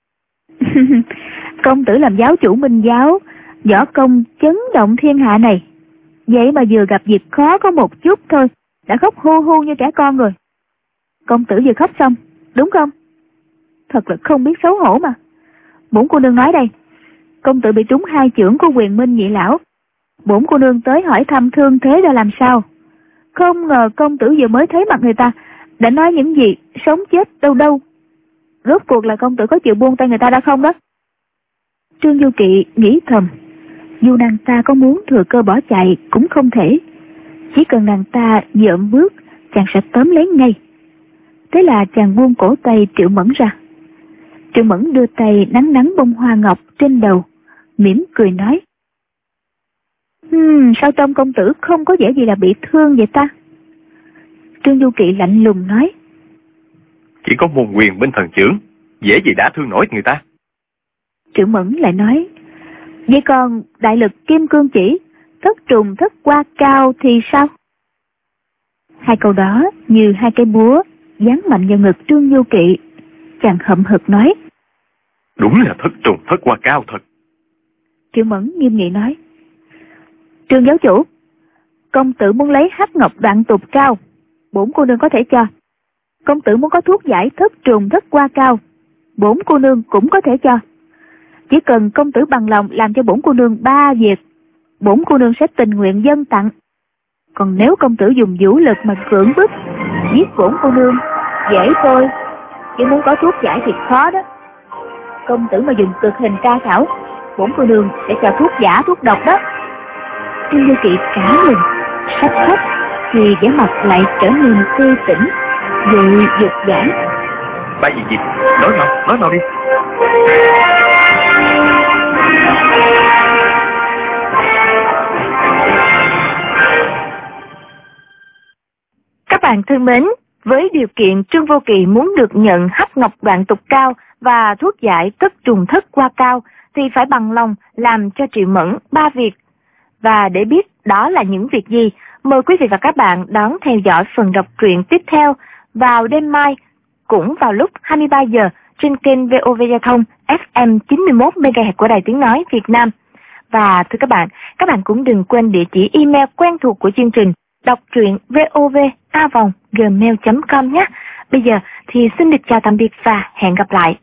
Công tử làm giáo chủ Minh giáo, võ công chấn động thiên hạ này, vậy mà vừa gặp việc khó có một chút thôi đã khóc hu hu như trẻ con rồi. Công tử vừa khóc xong, đúng không? Thật là không biết xấu hổ mà. Bổn cô nương nói đây, công tử bị trúng hai chưởng của Quyền Minh Nhị lão, bổn cô nương tới hỏi thăm thương thế ra làm sao. Không ngờ công tử vừa mới thấy mặt người ta đã nói những gì sống chết đâu đâu. Rốt cuộc là công tử có chịu buông tay người ta đã không đó? Trương Du Kỵ nghĩ thầm, dù nàng ta có muốn thừa cơ bỏ chạy cũng không thể, chỉ cần nàng ta dợm bước chàng sẽ tóm lấy ngay. Thế là chàng buông cổ tay Triệu Mẫn ra. Triệu Mẫn đưa tay nắn nắn bông hoa ngọc trên đầu, mỉm cười nói: Hmm, sao trông công tử không có vẻ gì là bị thương vậy ta? Trương Du Kỵ lạnh lùng nói: Chỉ có môn quyền bên thần chưởng, dễ gì đã thương nổi người ta. Triệu Mẫn lại nói: Vậy còn đại lực kim cương chỉ, thất trùng thất qua cao thì sao? Hai câu đó như hai cây búa giáng mạnh vào ngực Trương Du Kỵ. Chàng hậm hực nói: Đúng là thất trùng thất qua cao thật. Triệu Mẫn nghiêm nghị nói: Trương giáo chủ, công tử muốn lấy hắc ngọc đoạn tục cao, bổn cô nương có thể cho. Công tử muốn có thuốc giải thất trùng thất qua cao, bổn cô nương cũng có thể cho. Chỉ cần công tử bằng lòng làm cho bổn cô nương ba việc, bổn cô nương sẽ tình nguyện dâng tặng. Còn nếu công tử dùng vũ lực mà cưỡng bức giết bổn cô nương, dễ thôi, chứ muốn có thuốc giải thì khó đó. Công tử mà dùng cực hình tra khảo, bổn cô nương sẽ cho thuốc giả thuốc độc đó. Trương Vô Kỵ cả mình, sắp khóc thì vẻ mặt lại trở nên tươi tỉnh, rồi giật gã. Ba gì gì? Nói mau, nói mau đi. Các bạn thân mến, với điều kiện Trương Vô Kỵ muốn được nhận hắc ngọc đoạn tục cao và thuốc giải tất trùng thất qua cao thì phải bằng lòng làm cho Triệu Mẫn ba việc. Và để biết đó là những việc gì, mời quý vị và các bạn đón theo dõi phần đọc truyện tiếp theo vào đêm mai, cũng vào lúc hai mươi ba giờ trên kênh vê o vê Giao thông ép em chín mươi mốt mê ga héc của Đài Tiếng Nói Việt Nam. Và thưa các bạn, các bạn cũng đừng quên địa chỉ email quen thuộc của chương trình đọc truyện vov a vòng gmail chấm com nhé. Bây giờ thì xin được chào tạm biệt và hẹn gặp lại.